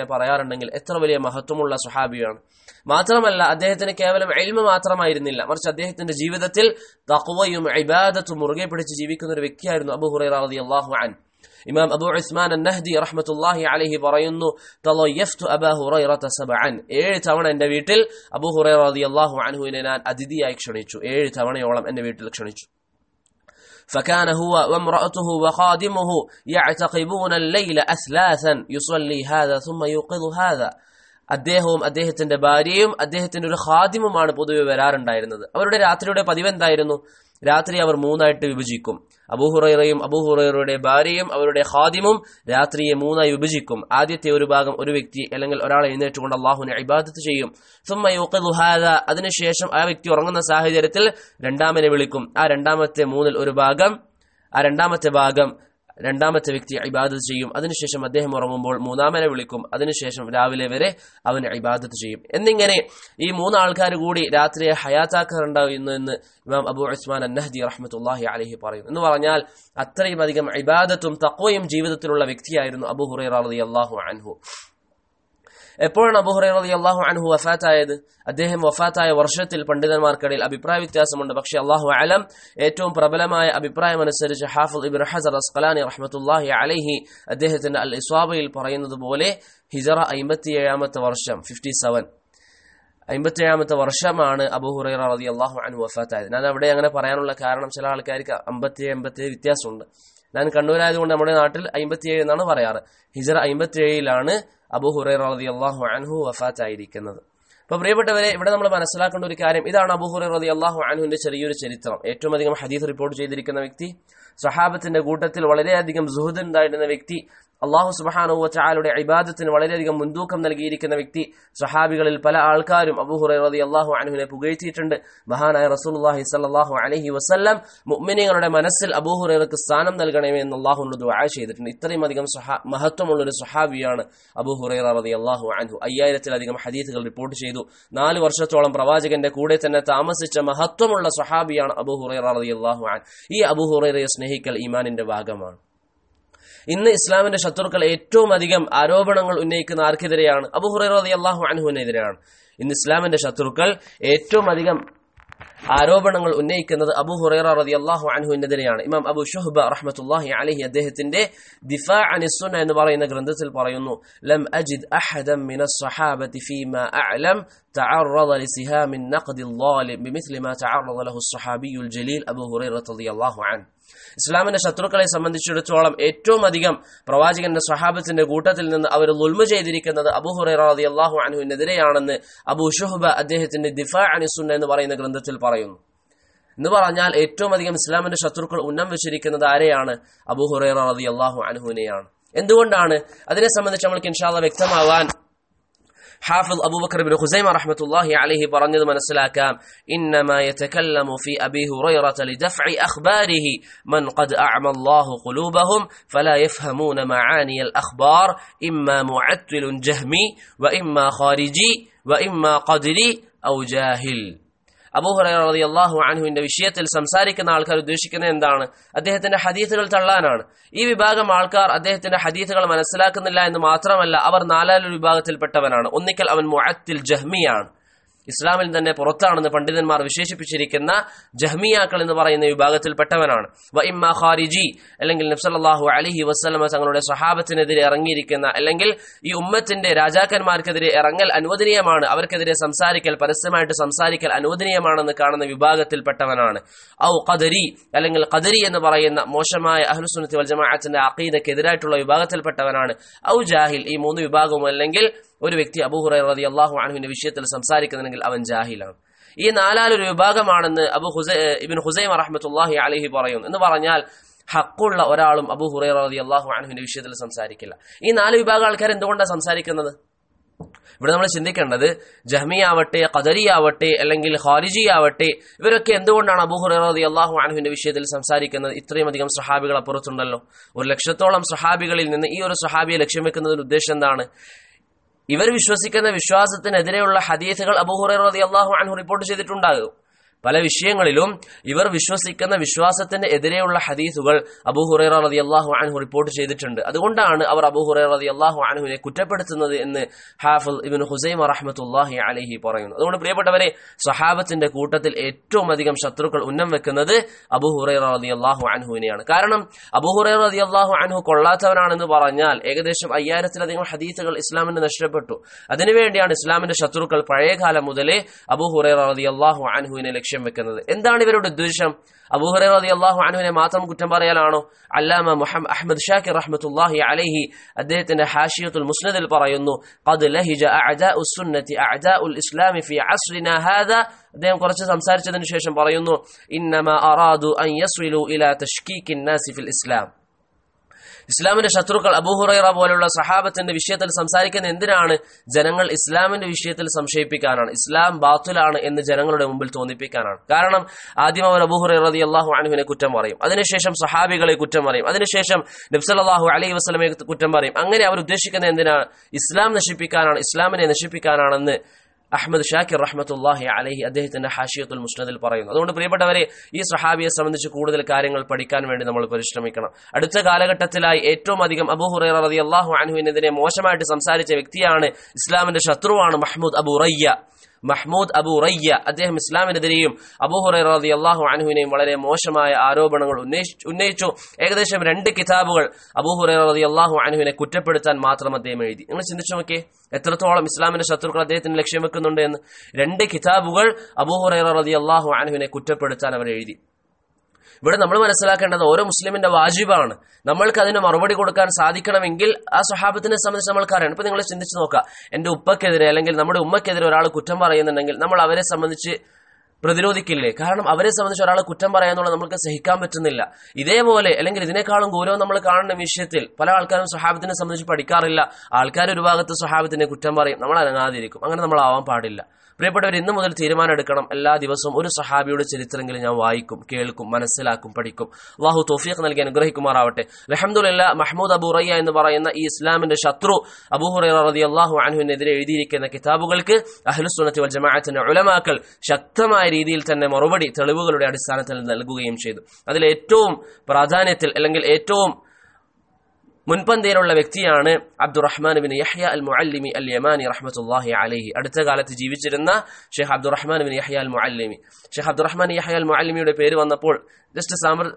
പറയാറുണ്ടെങ്കിൽ എത്ര വലിയ മഹത്വമുള്ള സ്വഹാബിയാണ്. മാത്രമല്ല അദ്ദേഹത്തിന് കേവലം ഇൽമ് മാത്രമായിരുന്നില്ല, മറിച്ച് അദ്ദേഹത്തിന്റെ ജീവിതത്തിൽ തഖ്വയും ഇബാദത്തും മുറുകെ പിടിച്ച് ജീവിക്കുന്ന ഒരു വ്യക്തിയായിരുന്നു അബൂ ഹുറൈറ റളിയല്ലാഹു അൻഹു. ഇമാം അബൂ ഉസ്മാൻ അൻ-നഹ്ദി റഹ്മത്തുള്ളാഹി അലൈഹി പറയുന്നു, തളയ്യഫ്തു അബൂ ഹുറൈറത സബഅൻ, 7 തവണ എന്റെ വീട്ടിൽ അബൂ ഹുറൈറ റളിയല്ലാഹു അൻഹുവിനെ ഞാൻ അതിഥിയായി ക്ഷണിച്ചു. 7 തവണയോളം എന്റെ വീട്ടിൽ ക്ഷണിച്ചു. فكان هو وامرأته وخادمه يعتقبون الليل أثلاثا يصلي هذا ثم يوقظ هذا. അദ്ദേഹവും അദ്ദേഹത്തിന്റെ ഭാര്യയും അദ്ദേഹത്തിന്റെ ഒരു ഖാദിമുമാണ് പൊതുവെ വരാറുണ്ടായിരുന്നത്. അവരുടെ രാത്രിയുടെ പതിവ് എന്തായിരുന്നു? രാത്രി അവർ 3 ആയിട്ട് വിഭജിക്കും. അബൂ ഹുറൈറയും അബൂ ഹുറൈറയുടെ ഭാര്യയും അവരുടെ ഖാദിമും രാത്രിയെ 3 ആയി വിഭജിക്കും. ആദ്യത്തെ ഒരു ഭാഗം ഒരു വ്യക്തി അല്ലെങ്കിൽ ഒരാൾ എഴുന്നേറ്റുകൊണ്ട് അല്ലാഹുവിനെ ഇബാദത്ത് ചെയ്യും. സുമ്മ യുഖിദു ഹാദാ, അതിനുശേഷം ആ വ്യക്തി ഉറങ്ങുന്ന സാഹചര്യത്തിൽ രണ്ടാമനെ വിളിക്കും. ആ രണ്ടാമത്തെ 3-ൽ ഒരു ഭാഗം, ആ രണ്ടാമത്തെ ഭാഗം രണ്ടാമത്തെ വ്യക്തി ഇബാദത്ത് ചെയ്യും. അതിനുശേഷം അദ്ദേഹം ഉറങ്ങുമ്പോൾ 3-മനെ വിളിക്കും. അതിനുശേഷം രാവിലെ വരെ അവൻ ഇബാദത്ത് ചെയ്യും. എന്നിങ്ങനെ ഈ 3 ആൾക്കാർ കൂടി രാത്രിയെ ഹയാത്താക്കാറുണ്ടായിരുന്നു എന്ന് ഇമാം അബൂ ഉസ്മാൻ അൻ-നഹ്ദി റഹ്മത്തുള്ളാഹി അലൈഹി പറയുന്നു. എന്ന് പറഞ്ഞാൽ അത്രയും അധികം ഇബാദത്തും തഖ്വയും ജീവിതത്തിലുള്ള വ്യക്തിയായിരുന്നു അബൂ ഹുറൈറ റളിയല്ലാഹു അൻഹു. എപ്പോഴാണ് അബൂ ഹുറൈറ റളിയല്ലാഹു അൻഹു വഫാത്തായത്? അദ്ദേഹം വഫാത്തായ വർഷത്തിൽ പണ്ഡിതന്മാർക്കിടയിൽ അഭിപ്രായ വ്യത്യാസമുണ്ട്. പക്ഷേ അല്ലാഹു അലം, ഏറ്റവും പ്രബലമായ അഭിപ്രായം അനുസരിച്ച് ഹാഫിദ് ഇബ്നു ഹജർ അസ്ഖലാനി റഹ്മത്തുള്ളാഹി അലൈഹി അദ്ദേഹത്തിന്റെ അൽ ഇസ്വാബയിൽ പറയുന്നത് പോലെ ഹിജറ 57-ാമത്തെ വർഷം 57-ാമത്തെ വർഷമാണ് അബൂ ഹുറൈറ റളിയല്ലാഹു അൻഹു വഫാത്തായത്. ഞാൻ അവിടെ അങ്ങനെ പറയാനുള്ള കാരണം ചില ആൾക്കാർക്ക് 57 വ്യത്യാസമുണ്ട്. ഞാൻ കണ്ണൂരായതുകൊണ്ട് നമ്മുടെ നാട്ടിൽ 57 എന്നാണ് പറയാറ്. ഹിജറ 57-ലാണ് അബൂ ഹുറൈറ റളിയല്ലാഹു അൻഹു വഫാത്തായിരിക്കുന്നത്. അപ്പോൾ പ്രിയപ്പെട്ടവരെ, ഇവിടെ നമ്മൾ മനസ്സിലാക്കേണ്ട ഒരു കാര്യം ഇതാണ്. അബൂ ഹുറൈറ റളിയല്ലാഹു അൻഹുവിന്റെ ചെറിയൊരു ചരിത്രം. ഏറ്റവും അധികം ഹദീസ് റിപ്പോർട്ട് ചെയ്തിരിക്കുന്ന വ്യക്തി, സ്വഹാബത്തിന്റെ കൂട്ടത്തിൽ വളരെയധികം സുഹൃദ് ഉണ്ടായിരുന്ന വ്യക്തി, അല്ലാഹു സുബ്ഹാനഹു വ തആലയുടെ ഇബാദത്തിന് വളരെയധികം മുൻതൂക്കം നൽകിയിരിക്കുന്ന വ്യക്തി. സ്വഹാബികളിൽ പല ആൾക്കാരും അബൂ ഹുറൈറ റളിയല്ലാഹു അൻഹുവിനെ പുകഴ്ത്തിയിട്ടുണ്ട്. മഹാനായ റസൂലുള്ളാഹി സ്വല്ലല്ലാഹു അലൈഹി വസല്ലം മുഅ്മിനീങ്ങളുടെ മനസ്സിൽ അബൂ ഹുറൈറക്ക് സ്ഥാനം നൽകണമേ എന്ന് അല്ലാഹുവിനോട് ദുആ ചെയ്തിട്ടുണ്ട്. ഇത്രയും അധികം മഹത്വമുള്ള ഒരു സ്വഹാബിയാണ് അബൂ ഹുറൈറ റളിയല്ലാഹു അൻഹു. 5000-ത്തിലധികം ഹദീസുകൾ റിപ്പോർട്ട് ചെയ്തു. 4 വർഷത്തോളം പ്രവാചകന്റെ കൂടെ തന്നെ താമസിച്ച മഹത്വമുള്ള സ്വഹാബിയാണ് അബൂ ഹുറൈറ റളിയല്ലാഹു അൻഹു. ഈ അബൂ ഹുറൈറയെ സ്നേഹിക്കൽ ഈമാനിന്റെ ഭാഗമാണ്. ഇന്ന് ഇസ്ലാമിന്റെ ശത്രുക്കൾ ഏറ്റവും അധികം ആരോപണങ്ങൾ ഉന്നയിക്കുന്ന ആർക്കെതിരെയാണ്? അബൂ ഹുറൈറ റളിയല്ലാഹു അൻഹുവിനെതിരെയാണ്. ഇന്ന് ഇസ്ലാമിന്റെ ശത്രുക്കൾ ഏറ്റവും അധികം ആരോപണങ്ങൾ ഉന്നയിക്കുന്നത് അബൂ ഹുറൈറ റളിയല്ലാഹു അൻഹുവിനെതിരെയാണ്. ഇമാം അബൂ ശുഹ്ബ റഹ്മത്തുള്ളാഹി അലൈഹി അദ്ദേഹത്തിന്റെ ദിഫാ അനിസ് സുന്ന എന്ന് പറയുന്ന ഗ്രന്ഥത്തിൽ പറയുന്നു, ലം അജിദ് അഹദൻ മിനസ് സ്വഹാബതി ഫീമാ അഅലം തഅറദ ലിസിഹാമിൻ നഖദിൽ ളാലിം ബിമിസ്ലി മാ തഅറദ ലഹു സ്വഹാബിയുൽ ജലീൽ അബൂ ഹുറൈറ റളിയല്ലാഹു അൻഹു. ഇസ്ലാമിന്റെ ശത്രുക്കളെ സംബന്ധിച്ചിടത്തോളം ഏറ്റവും അധികം പ്രവാചകന്റെ സ്വഹാബത്തിന്റെ കൂട്ടത്തിൽ നിന്ന് അവർ ദുൽമ ചെയ്തിരിക്കുന്നത് അബൂ ഹുറൈറ റളിയല്ലാഹു അൻഹുവിനെതിരെയാണെന്ന് അബൂ ശുഹ്ബ അദ്ദേഹത്തിന്റെ ദിഫാ അനിസ് സുന്ന എന്ന് പറയുന്ന ഗ്രന്ഥത്തിൽ പറയുന്നു. എന്ന് പറഞ്ഞാൽ ഏറ്റവും അധികം ഇസ്ലാമിന്റെ ശത്രുക്കൾ ഉന്നം വെച്ചിരിക്കുന്നത് ആരെയാണ്? അബൂ ഹുറൈറ റളിയല്ലാഹു അൻഹുവിനെയാണ്. എന്തുകൊണ്ടാണ്? അതിനെ സംബന്ധിച്ച് നമ്മൾക്ക് ഇൻഷാ അല്ലാഹ് വ്യക്തമാവാൻ ഹാഫിദ് അബൂബക്കർ ഇബ്നു ഖുസൈമ റഹ്മത്തുള്ളാഹി അലൈഹി പറഞ്ഞത് മനസ്സിലാക്കാം. ഇന്നമാ യതകല്ലമു ഫീ അബീ ഹുറൈറത ലിദഫഇ അഖ്ബാരിഹി മൻ ഖദ് അഅമ അല്ലാഹു ഖുലൂബഹും ഫലാ യഫ്ഹമൂന മആനിയൽ അഖ്ബാർ ഇമ്മാ മുഅത്തിലുൻ ജഹ്മി വഇമ്മാ ഖാരിജി വഇമ്മാ ഖദ്രി ഔ ജാഹിൽ. അബൂ ഹുറൈറ റളിയല്ലാഹു അൻഹുവിന്റെ വിഷയത്തിൽ സംസാരിക്കുന്ന ആൾക്കാർ ഉദ്ദേശിക്കുന്നത് എന്താണ്? അദ്ദേഹത്തിന്റെ ഹദീസുകൾ തള്ളാനാണ്. ഈ വിഭാഗം ആൾക്കാർ അദ്ദേഹത്തിന്റെ ഹദീസുകൾ മനസ്സിലാക്കുന്നില്ല എന്ന് മാത്രമല്ല, അവർ 4 വിഭാഗത്തിൽപ്പെട്ടവനാണ്. ഒന്നിക്കൽ അവൻ മുഅത്തിൽ ജഹ്മിയാണ്, ഇസ്ലാമിൽ തന്നെ പുറത്താണെന്ന് പണ്ഡിതന്മാർ വിശേഷിപ്പിച്ചിരിക്കുന്ന ജഹ്മിയാക്കൾ എന്ന് പറയുന്ന വിഭാഗത്തിൽപ്പെട്ടവനാണ്. വഇമ്മാ ഖാരിജി, അല്ലെങ്കിൽ നബി സല്ലല്ലാഹു അലൈഹി വസല്ലമ തങ്ങളുടെ സ്വഹാബത്തിനെതിരെ ഇറങ്ങിയിരിക്കുന്ന, അല്ലെങ്കിൽ ഈ ഉമ്മത്തിന്റെ രാജാക്കന്മാർക്കെതിരെ ഇറങ്ങൽ അനുവദനീയമാണ്, അവർക്കെതിരെ സംസാരിക്കൽ, പരസ്യമായിട്ട് സംസാരിക്കൽ അനുവദനീയമാണെന്ന് കാണുന്ന വിഭാഗത്തിൽപ്പെട്ടവനാണ്. ഔ ഖദരി, അല്ലെങ്കിൽ ഖദരി എന്ന് പറയുന്ന മോശമായ അഹ്ലുസുന്നത്തി വൽ ജമാഅത്തിന്റെ അഖീദക്കെതിരായിട്ടുള്ള വിഭാഗത്തിൽപ്പെട്ടവനാണ്. ഔ ജാഹിൽ, ഈ 3 വിഭാഗവും അല്ലെങ്കിൽ ഒരു വ്യക്തി അബൂ ഹുറൈറ റളിയല്ലാഹു അൻഹുവിന്റെ വിഷയത്തിൽ സംസാരിക്കുന്നുണ്ടെങ്കിൽ അവൻ ജാഹിലാണ്. ഈ 4 വിഭാഗമാണെന്ന് ഇബ്നു ഖുസൈമ റഹ്മത്തുള്ളാഹി അലൈഹി പറയുന്നു. എന്ന് പറഞ്ഞാൽ ഹക്കുള്ള ഒരാളും അബൂ ഹുറൈറ റളിയല്ലാഹു അൻഹുവിന്റെ വിഷയത്തിൽ സംസാരിക്കില്ല. ഈ 4 വിഭാഗം ആൾക്കാർ എന്തുകൊണ്ടാണ് സംസാരിക്കുന്നത്? ഇവിടെ നമ്മൾ ചിന്തിക്കേണ്ടത്, ജഹ്മിയാവട്ടെ, ഖദരിയാവട്ടെ, അല്ലെങ്കിൽ ഖാരിജിയാവട്ടെ, ഇവരൊക്കെ എന്തുകൊണ്ടാണ് അബൂ ഹുറൈറ റളിയല്ലാഹു അൻഹുവിന്റെ വിഷയത്തിൽ സംസാരിക്കുന്നത്? ഇത്രയും അധികം സ്വഹാബികൾ അപ്പുറത്തുണ്ടല്ലോ. 100,000-ഓളം സ്വഹാബികളിൽ നിന്ന് ഈ ഒരു സ്വഹാബിയെ ലക്ഷ്യം വെക്കുന്നതിന്റെ ഉദ്ദേശം എന്താണ്? ഇവർ വിശ്വസിക്കുന്ന വിശ്വാസത്തിനെതിരെയുള്ള ഹദീസുകൾ അബൂ ഹുറൈറ റളിയല്ലാഹു അൻഹു റിപ്പോർട്ട് ചെയ്തിട്ടുണ്ടാകും. പല വിഷയങ്ങളിലും ഇവർ വിശ്വസിക്കുന്ന വിശ്വാസത്തിന് എതിരെയുള്ള ഹദീസുകൾ അബൂ ഹുറൈറ റളിയല്ലാഹു അൻഹു റിപ്പോർട്ട് ചെയ്തിട്ടുണ്ട്. അതുകൊണ്ടാണ് അവർ അബൂ ഹുറൈറ റളിയല്ലാഹു അൻഹുവിനെ കുറ്റപ്പെടുത്തുന്നത് എന്ന് ഹാഫിദ് ഇബ്നു ഖുസൈമ റഹ്മത്തുള്ളാഹി അലൈഹി പറയുന്നു. അതുകൊണ്ട് പ്രിയപ്പെട്ടവരെ, സ്വഹാബത്തിന്റെ കൂട്ടത്തിൽ ഏറ്റവും അധികം ശത്രുക്കൾ ഉന്നം വെക്കുന്നത് അബൂ ഹുറൈറ റളിയല്ലാഹു അൻഹുവിനെയാണ്. കാരണം അബൂ ഹുറൈറ റളിയല്ലാഹു അൻഹു കൊള്ളാത്തവനാണെന്ന് പറഞ്ഞാൽ ഏകദേശം 5000-ലധികം ഹദീസുകൾ ഇസ്ലാമിന് നഷ്ടപ്പെട്ടു. അതിനുവേണ്ടിയാണ് ഇസ്ലാമിന്റെ ശത്രുക്കൾ പഴയകാലം മുതലേ അബൂ ഹുറൈറ റളിയല്ലാഹു അൻഹുവിനെ ലക്ഷ്യം വെക്കുന്നത്. എന്താണ് ഇവരുടെ ഉദ്ദേശം? അബൂ ഹുറൈറ റളിയല്ലാഹു അൻഹുവിനെ മാത്രം കുറ്റം പറയലാണോ? അല്ലാമ മുഹമ്മദ് അഹ്മദ് ഷാക്കിർ റഹ്മത്തുള്ളാഹി അലൈഹി അദ്ദേഹത്തിന്റെ ഹാഷിയത്തുൽ മുസ്നദിൽ പറയുന്നു, ഖദ് ലഹിജ അഅദാഉ സുന്നത്തി അഅദാഉൽ ഇസ്ലാമി ഫീ അസ്രിനാ ഹാദാ. അദ്ദേഹം കുറച്ച് സംസാരിച്ചതിനു ശേഷം പറയുന്നു, ഇന്നമാ അറാദു അൻ യസ്വിലു ഇലാ തശ്കീകിൻ നാസി ഫിൽ ഇസ്ലാം. ഇസ്ലാമിന്റെ ശത്രുക്കൾ അബൂ ഹുറൈറ പോലുള്ള സഹാബത്തിന്റെ വിഷയത്തിൽ സംസാരിക്കുന്ന എന്തിനാണ്? ജനങ്ങൾ ഇസ്ലാമിന്റെ വിഷയത്തിൽ സംശയിപ്പിക്കാനാണ്, ഇസ്ലാം ബാത്തുലാണ് എന്ന് ജനങ്ങളുടെ മുമ്പിൽ തോന്നിപ്പിക്കാനാണ്. കാരണം ആദ്യം അവർ അബൂ ഹുറൈറ റളിയല്ലാഹു അൻഹുവിനെ കുറ്റം പറയും, അതിനുശേഷം സഹാബികളെ കുറ്റം പറയും, അതിനുശേഷം നബി സല്ലല്ലാഹു അലൈഹി വസല്ലമയെ കുറ്റം പറയും. അങ്ങനെ അവർ ഉദ്ദേശിക്കുന്നത് എന്തിനാണ്? ഇസ്ലാം നശിപ്പിക്കാനാണ്, ഇസ്ലാമിനെ നശിപ്പിക്കാനാണെന്ന് അഹ്മദ് ഷാക്കിർ റഹ്മത്തുള്ളാഹി അലൈഹി അദ്ദേഹത്തിന്റെ ഹാഷിയത്തുൽ മുസ്നദിൽ പറയുന്നു. അതുകൊണ്ട് പ്രിയപ്പെട്ടവരെ, ഈ സ്വഹാബിയെ സംബന്ധിച്ച് കൂടുതൽ കാര്യങ്ങൾ പഠിക്കാൻ വേണ്ടി നമ്മൾ പരിശ്രമിക്കണം. അടുത്ത കാലഘട്ടത്തിലായി ഏറ്റവും അധികം അബൂ ഹുറൈറ റളിയല്ലാഹു അൻഹുവിനെതിരെ മോശമായിട്ട് സംസാരിച്ച വ്യക്തിയാണ്, ഇസ്ലാമിന്റെ ശത്രുവാണ് മഹ്മൂദ് അബൂ റയ്യ. അദ്ദേഹം ഇസ്ലാമിനെതിരെയും അബൂ ഹുറൈറ റളിയല്ലാഹു അൻഹുവിനെയും വളരെ മോശമായ ആരോപണങ്ങൾ ഉന്നയിച്ചു. ഏകദേശം 2 കിതാബുകൾ അബൂ ഹുറൈറ റളിയല്ലാഹു അൻഹുവിനെ കുറ്റപ്പെടുത്താൻ മാത്രം അദ്ദേഹം എഴുതി. നിങ്ങൾ ചിന്തിച്ചു നോക്കിയേ, എത്രത്തോളം ഇസ്ലാമിന്റെ ശത്രുക്കൾ അദ്ദേഹത്തിന് ലക്ഷ്യം വെക്കുന്നുണ്ട് എന്ന്. 2 കിതാബുകൾ അബൂ ഹുറൈറ റളിയല്ലാഹു അൻഹുവിനെ കുറ്റപ്പെടുത്താൻ അവർ എഴുതി. ഇവിടെ നമ്മൾ മനസ്സിലാക്കേണ്ടത് ഓരോ മുസ്ലിമിന്റെ വാജിബാണ്. നമ്മൾക്ക് അതിന് മറുപടി കൊടുക്കാൻ സാധിക്കണമെങ്കിൽ ആ സ്വഹാബത്തിനെ സംബന്ധിച്ച് നമ്മൾക്കറിയണം. ഇപ്പൊ നിങ്ങൾ ചിന്തിച്ച് നോക്കുക, എന്റെ ഉപ്പക്കെതിരെ അല്ലെങ്കിൽ നമ്മുടെ ഉമ്മക്കെതിരെ ഒരാൾ കുറ്റം പറയുന്നുണ്ടെങ്കിൽ നമ്മൾ അവരെ സംബന്ധിച്ച് പ്രതിരോധിക്കില്ലേ? കാരണം അവരെ സംബന്ധിച്ച് ഒരാളെ കുറ്റം പറയാന്നുള്ളത് നമുക്ക് സഹിക്കാൻ പറ്റുന്നില്ല. ഇതേപോലെ അല്ലെങ്കിൽ ഇതിനേക്കാളും ഗൗരവം നമ്മൾ കാണുന്ന വിഷയത്തിൽ പല ആൾക്കാരും സ്വഹാബത്തിനെ സംബന്ധിച്ച് പഠിക്കാറില്ല. ആൾക്കാർ ഒരു ഭാഗത്ത് സ്വഹാബത്തിനെ കുറ്റം പറയും, നമ്മൾ അനങ്ങാതിരിക്കും. അങ്ങനെ നമ്മൾ ആവാൻ പാടില്ല. പ്രിയപ്പെട്ടവർ, ഇന്നു മുതൽ തീരുമാനം എടുക്കണം, എല്ലാ ദിവസവും ഒരു സഹാബിയുടെ ചരിത്രമെങ്കിലും ഞാൻ വായിക്കും, കേൾക്കും, മനസ്സിലാക്കും, പഠിക്കും. അല്ലാഹു തൗഫീഖ് നൽകി അനുഗ്രഹിക്കുമാറാവട്ടെ. അൽഹംദുലില്ലാഹ്, മഹ്മൂദ് അബൂ റയ്യ എന്ന് പറയുന്ന ഈ ഇസ്ലാമിന്റെ ശത്രു അബൂ ഹുറൈറ റളിയല്ലാഹു അൻഹുവിനെതിരെ എഴുതിയിരിക്കുന്ന കിതാബുകൾക്ക് അഹ്ലുസ് സുന്നത്തി വൽ ജമാഅത്തിന്റെ ഉലമാക്കൾ ശക്തമായ രീതിയിൽ തന്നെ മറുപടി തെളിവുകളുടെ അടിസ്ഥാനത്തിൽ നൽകുകയും ചെയ്തു. അതിൽ ഏറ്റവും പ്രാധാന്യത്തിൽ അല്ലെങ്കിൽ ഏറ്റവും മുൻപന്തിയിലുള്ള വ്യക്തിയാണ് അബ്ദുറഹ്മാൻ ബിൻ യഹ്യ അൽ മുഅല്ലിമി അൽ യമാനി റഹ്മത്തുള്ളാഹി അലൈഹി. അടുത്ത കാലത്ത് ജീവിച്ചിരുന്ന ഷെയ്ഖ് അബ്ദുറഹ്മാൻ ബിൻ യഹ്യ അൽ മുഅല്ലിമി. ഷെയ്ഖ് അബ്ദുറഹ്മാൻ യഹ്യ അൽ മുഅല്ലിമിയുടെ പേര് വന്നപ്പോൾ ജസ്റ്റ്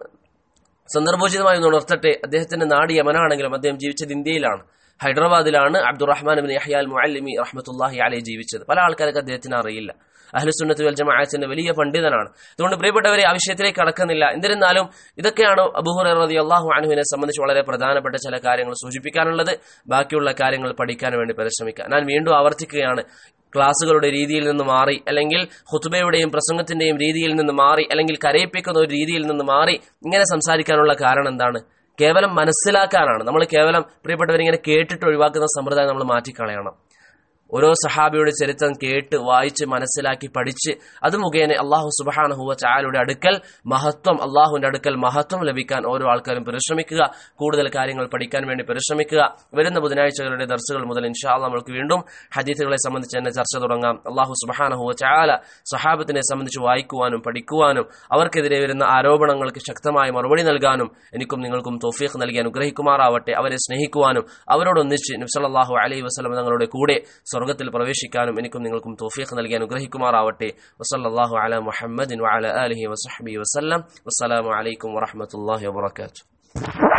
സന്ദർഭോചിതമായി ഒന്ന് ഉണർത്തട്ടെ. അദ്ദേഹത്തിന്റെ നാട് യമനാണെങ്കിലും അദ്ദേഹം ജീവിച്ചത് ഇന്ത്യയിലാണ്. ഹൈദരാബാദിലാണ് അബ്ദുറഹ്മാൻ ബിൻ യഹ്യ അൽ മുഅല്ലിമി റഹ്മത്തുള്ളാഹി അലൈഹി ജീവിച്ചത്. പല ആൾക്കാർക്ക് അദ്ദേഹത്തിന് അറിയില്ല. അഹ്ലുസ് സുന്നത്തി വൽ ജമാഅത്തിന്റെ വലിയ പണ്ഡിതനാണ്. അതുകൊണ്ട് പ്രിയപ്പെട്ടവരെ, ആ വിഷയത്തിലേക്ക് കടക്കുന്നില്ല. എന്നിരുന്നാലും ഇതൊക്കെയാണ് അബൂ ഹുറൈറ റളിയല്ലാഹു അൻഹുവിനെ സംബന്ധിച്ച് വളരെ പ്രധാനപ്പെട്ട ചില കാര്യങ്ങൾ സൂചിപ്പിക്കാനുള്ളത്. ബാക്കിയുള്ള കാര്യങ്ങൾ പഠിക്കാൻ വേണ്ടി പരിശ്രമിക്കുക. ഞാൻ വീണ്ടും ആവർത്തിക്കുകയാണ്, ക്ലാസുകളുടെ രീതിയിൽ നിന്ന് മാറി, അല്ലെങ്കിൽ ഖുതുബയുടെയും പ്രസംഗത്തിന്റെയും രീതിയിൽ നിന്ന് മാറി, അല്ലെങ്കിൽ കരയിപ്പിക്കുന്ന ഒരു രീതിയിൽ നിന്ന് മാറി ഇങ്ങനെ സംസാരിക്കാനുള്ള കാരണം എന്താണ്? കേവലം മനസ്സിലാക്കാനാണ്. നമ്മൾ കേവലം പ്രിയപ്പെട്ടവരിങ്ങനെ കേട്ടിട്ട് ഒഴിവാക്കുന്ന സമ്പ്രദായം നമ്മൾ മാറ്റിക്കളയണം. ഓരോ സഹാബിയുടെ ചരിത്രം കേട്ട് വായിച്ച് മനസ്സിലാക്കി പഠിച്ച് അത് മുഖേന അല്ലാഹു സുബ്ഹാനഹു വ തആലയുടെ അടുക്കൽ മഹത്വം, അല്ലാഹുവിന്റെ അടുക്കൽ മഹത്വം ലഭിക്കാൻ ഓരോ ആൾക്കാരും പരിശ്രമിക്കുക. കൂടുതൽ കാര്യങ്ങൾ പഠിക്കാൻ വേണ്ടി പരിശ്രമിക്കുക. വരുന്ന ബുധനാഴ്ചകളുടെ ദർസുകൾ മുതൽ ഇൻഷാ അല്ലാഹ് നമുക്ക് വീണ്ടും ഹദീസുകളെ സംബന്ധിച്ച് തന്നെ ചർച്ച തുടങ്ങാം. അല്ലാഹു സുബ്ഹാനഹു വ തആല സഹാബത്തിനെ സംബന്ധിച്ച് വായിക്കുവാനും പഠിക്കുവാനും അവർക്കെതിരെ വരുന്ന ആരോപണങ്ങൾക്ക് ശക്തമായ മറുപടി നൽകാനും എനിക്കും നിങ്ങൾക്കും തൗഫീഖ് നൽകി അനുഗ്രഹിക്കുമാറാവട്ടെ. അവരെ സ്നേഹിക്കുവാനും അവരോടൊന്നിച്ച് നബി സല്ലല്ലാഹു അലൈഹി വസല്ലം തങ്ങളുടെ കൂടെ സ്വർഗ്ഗത്തിൽ പ്രവേശിക്കാനും എനിക്കും നിങ്ങൾക്കും തൗഫീഖ് നൽകി അനുഗ്രഹിക്കുമാറാവട്ടെ. വസല്ലല്ലാഹു അലാ മുഹമ്മദിൻ വഅലാ ആലിഹി വസഹ്ബിഹി വസല്ലം. വസ്സലാമു അലൈക്കും വറഹ്മത്തുള്ളാഹി വബറകാതുഹു.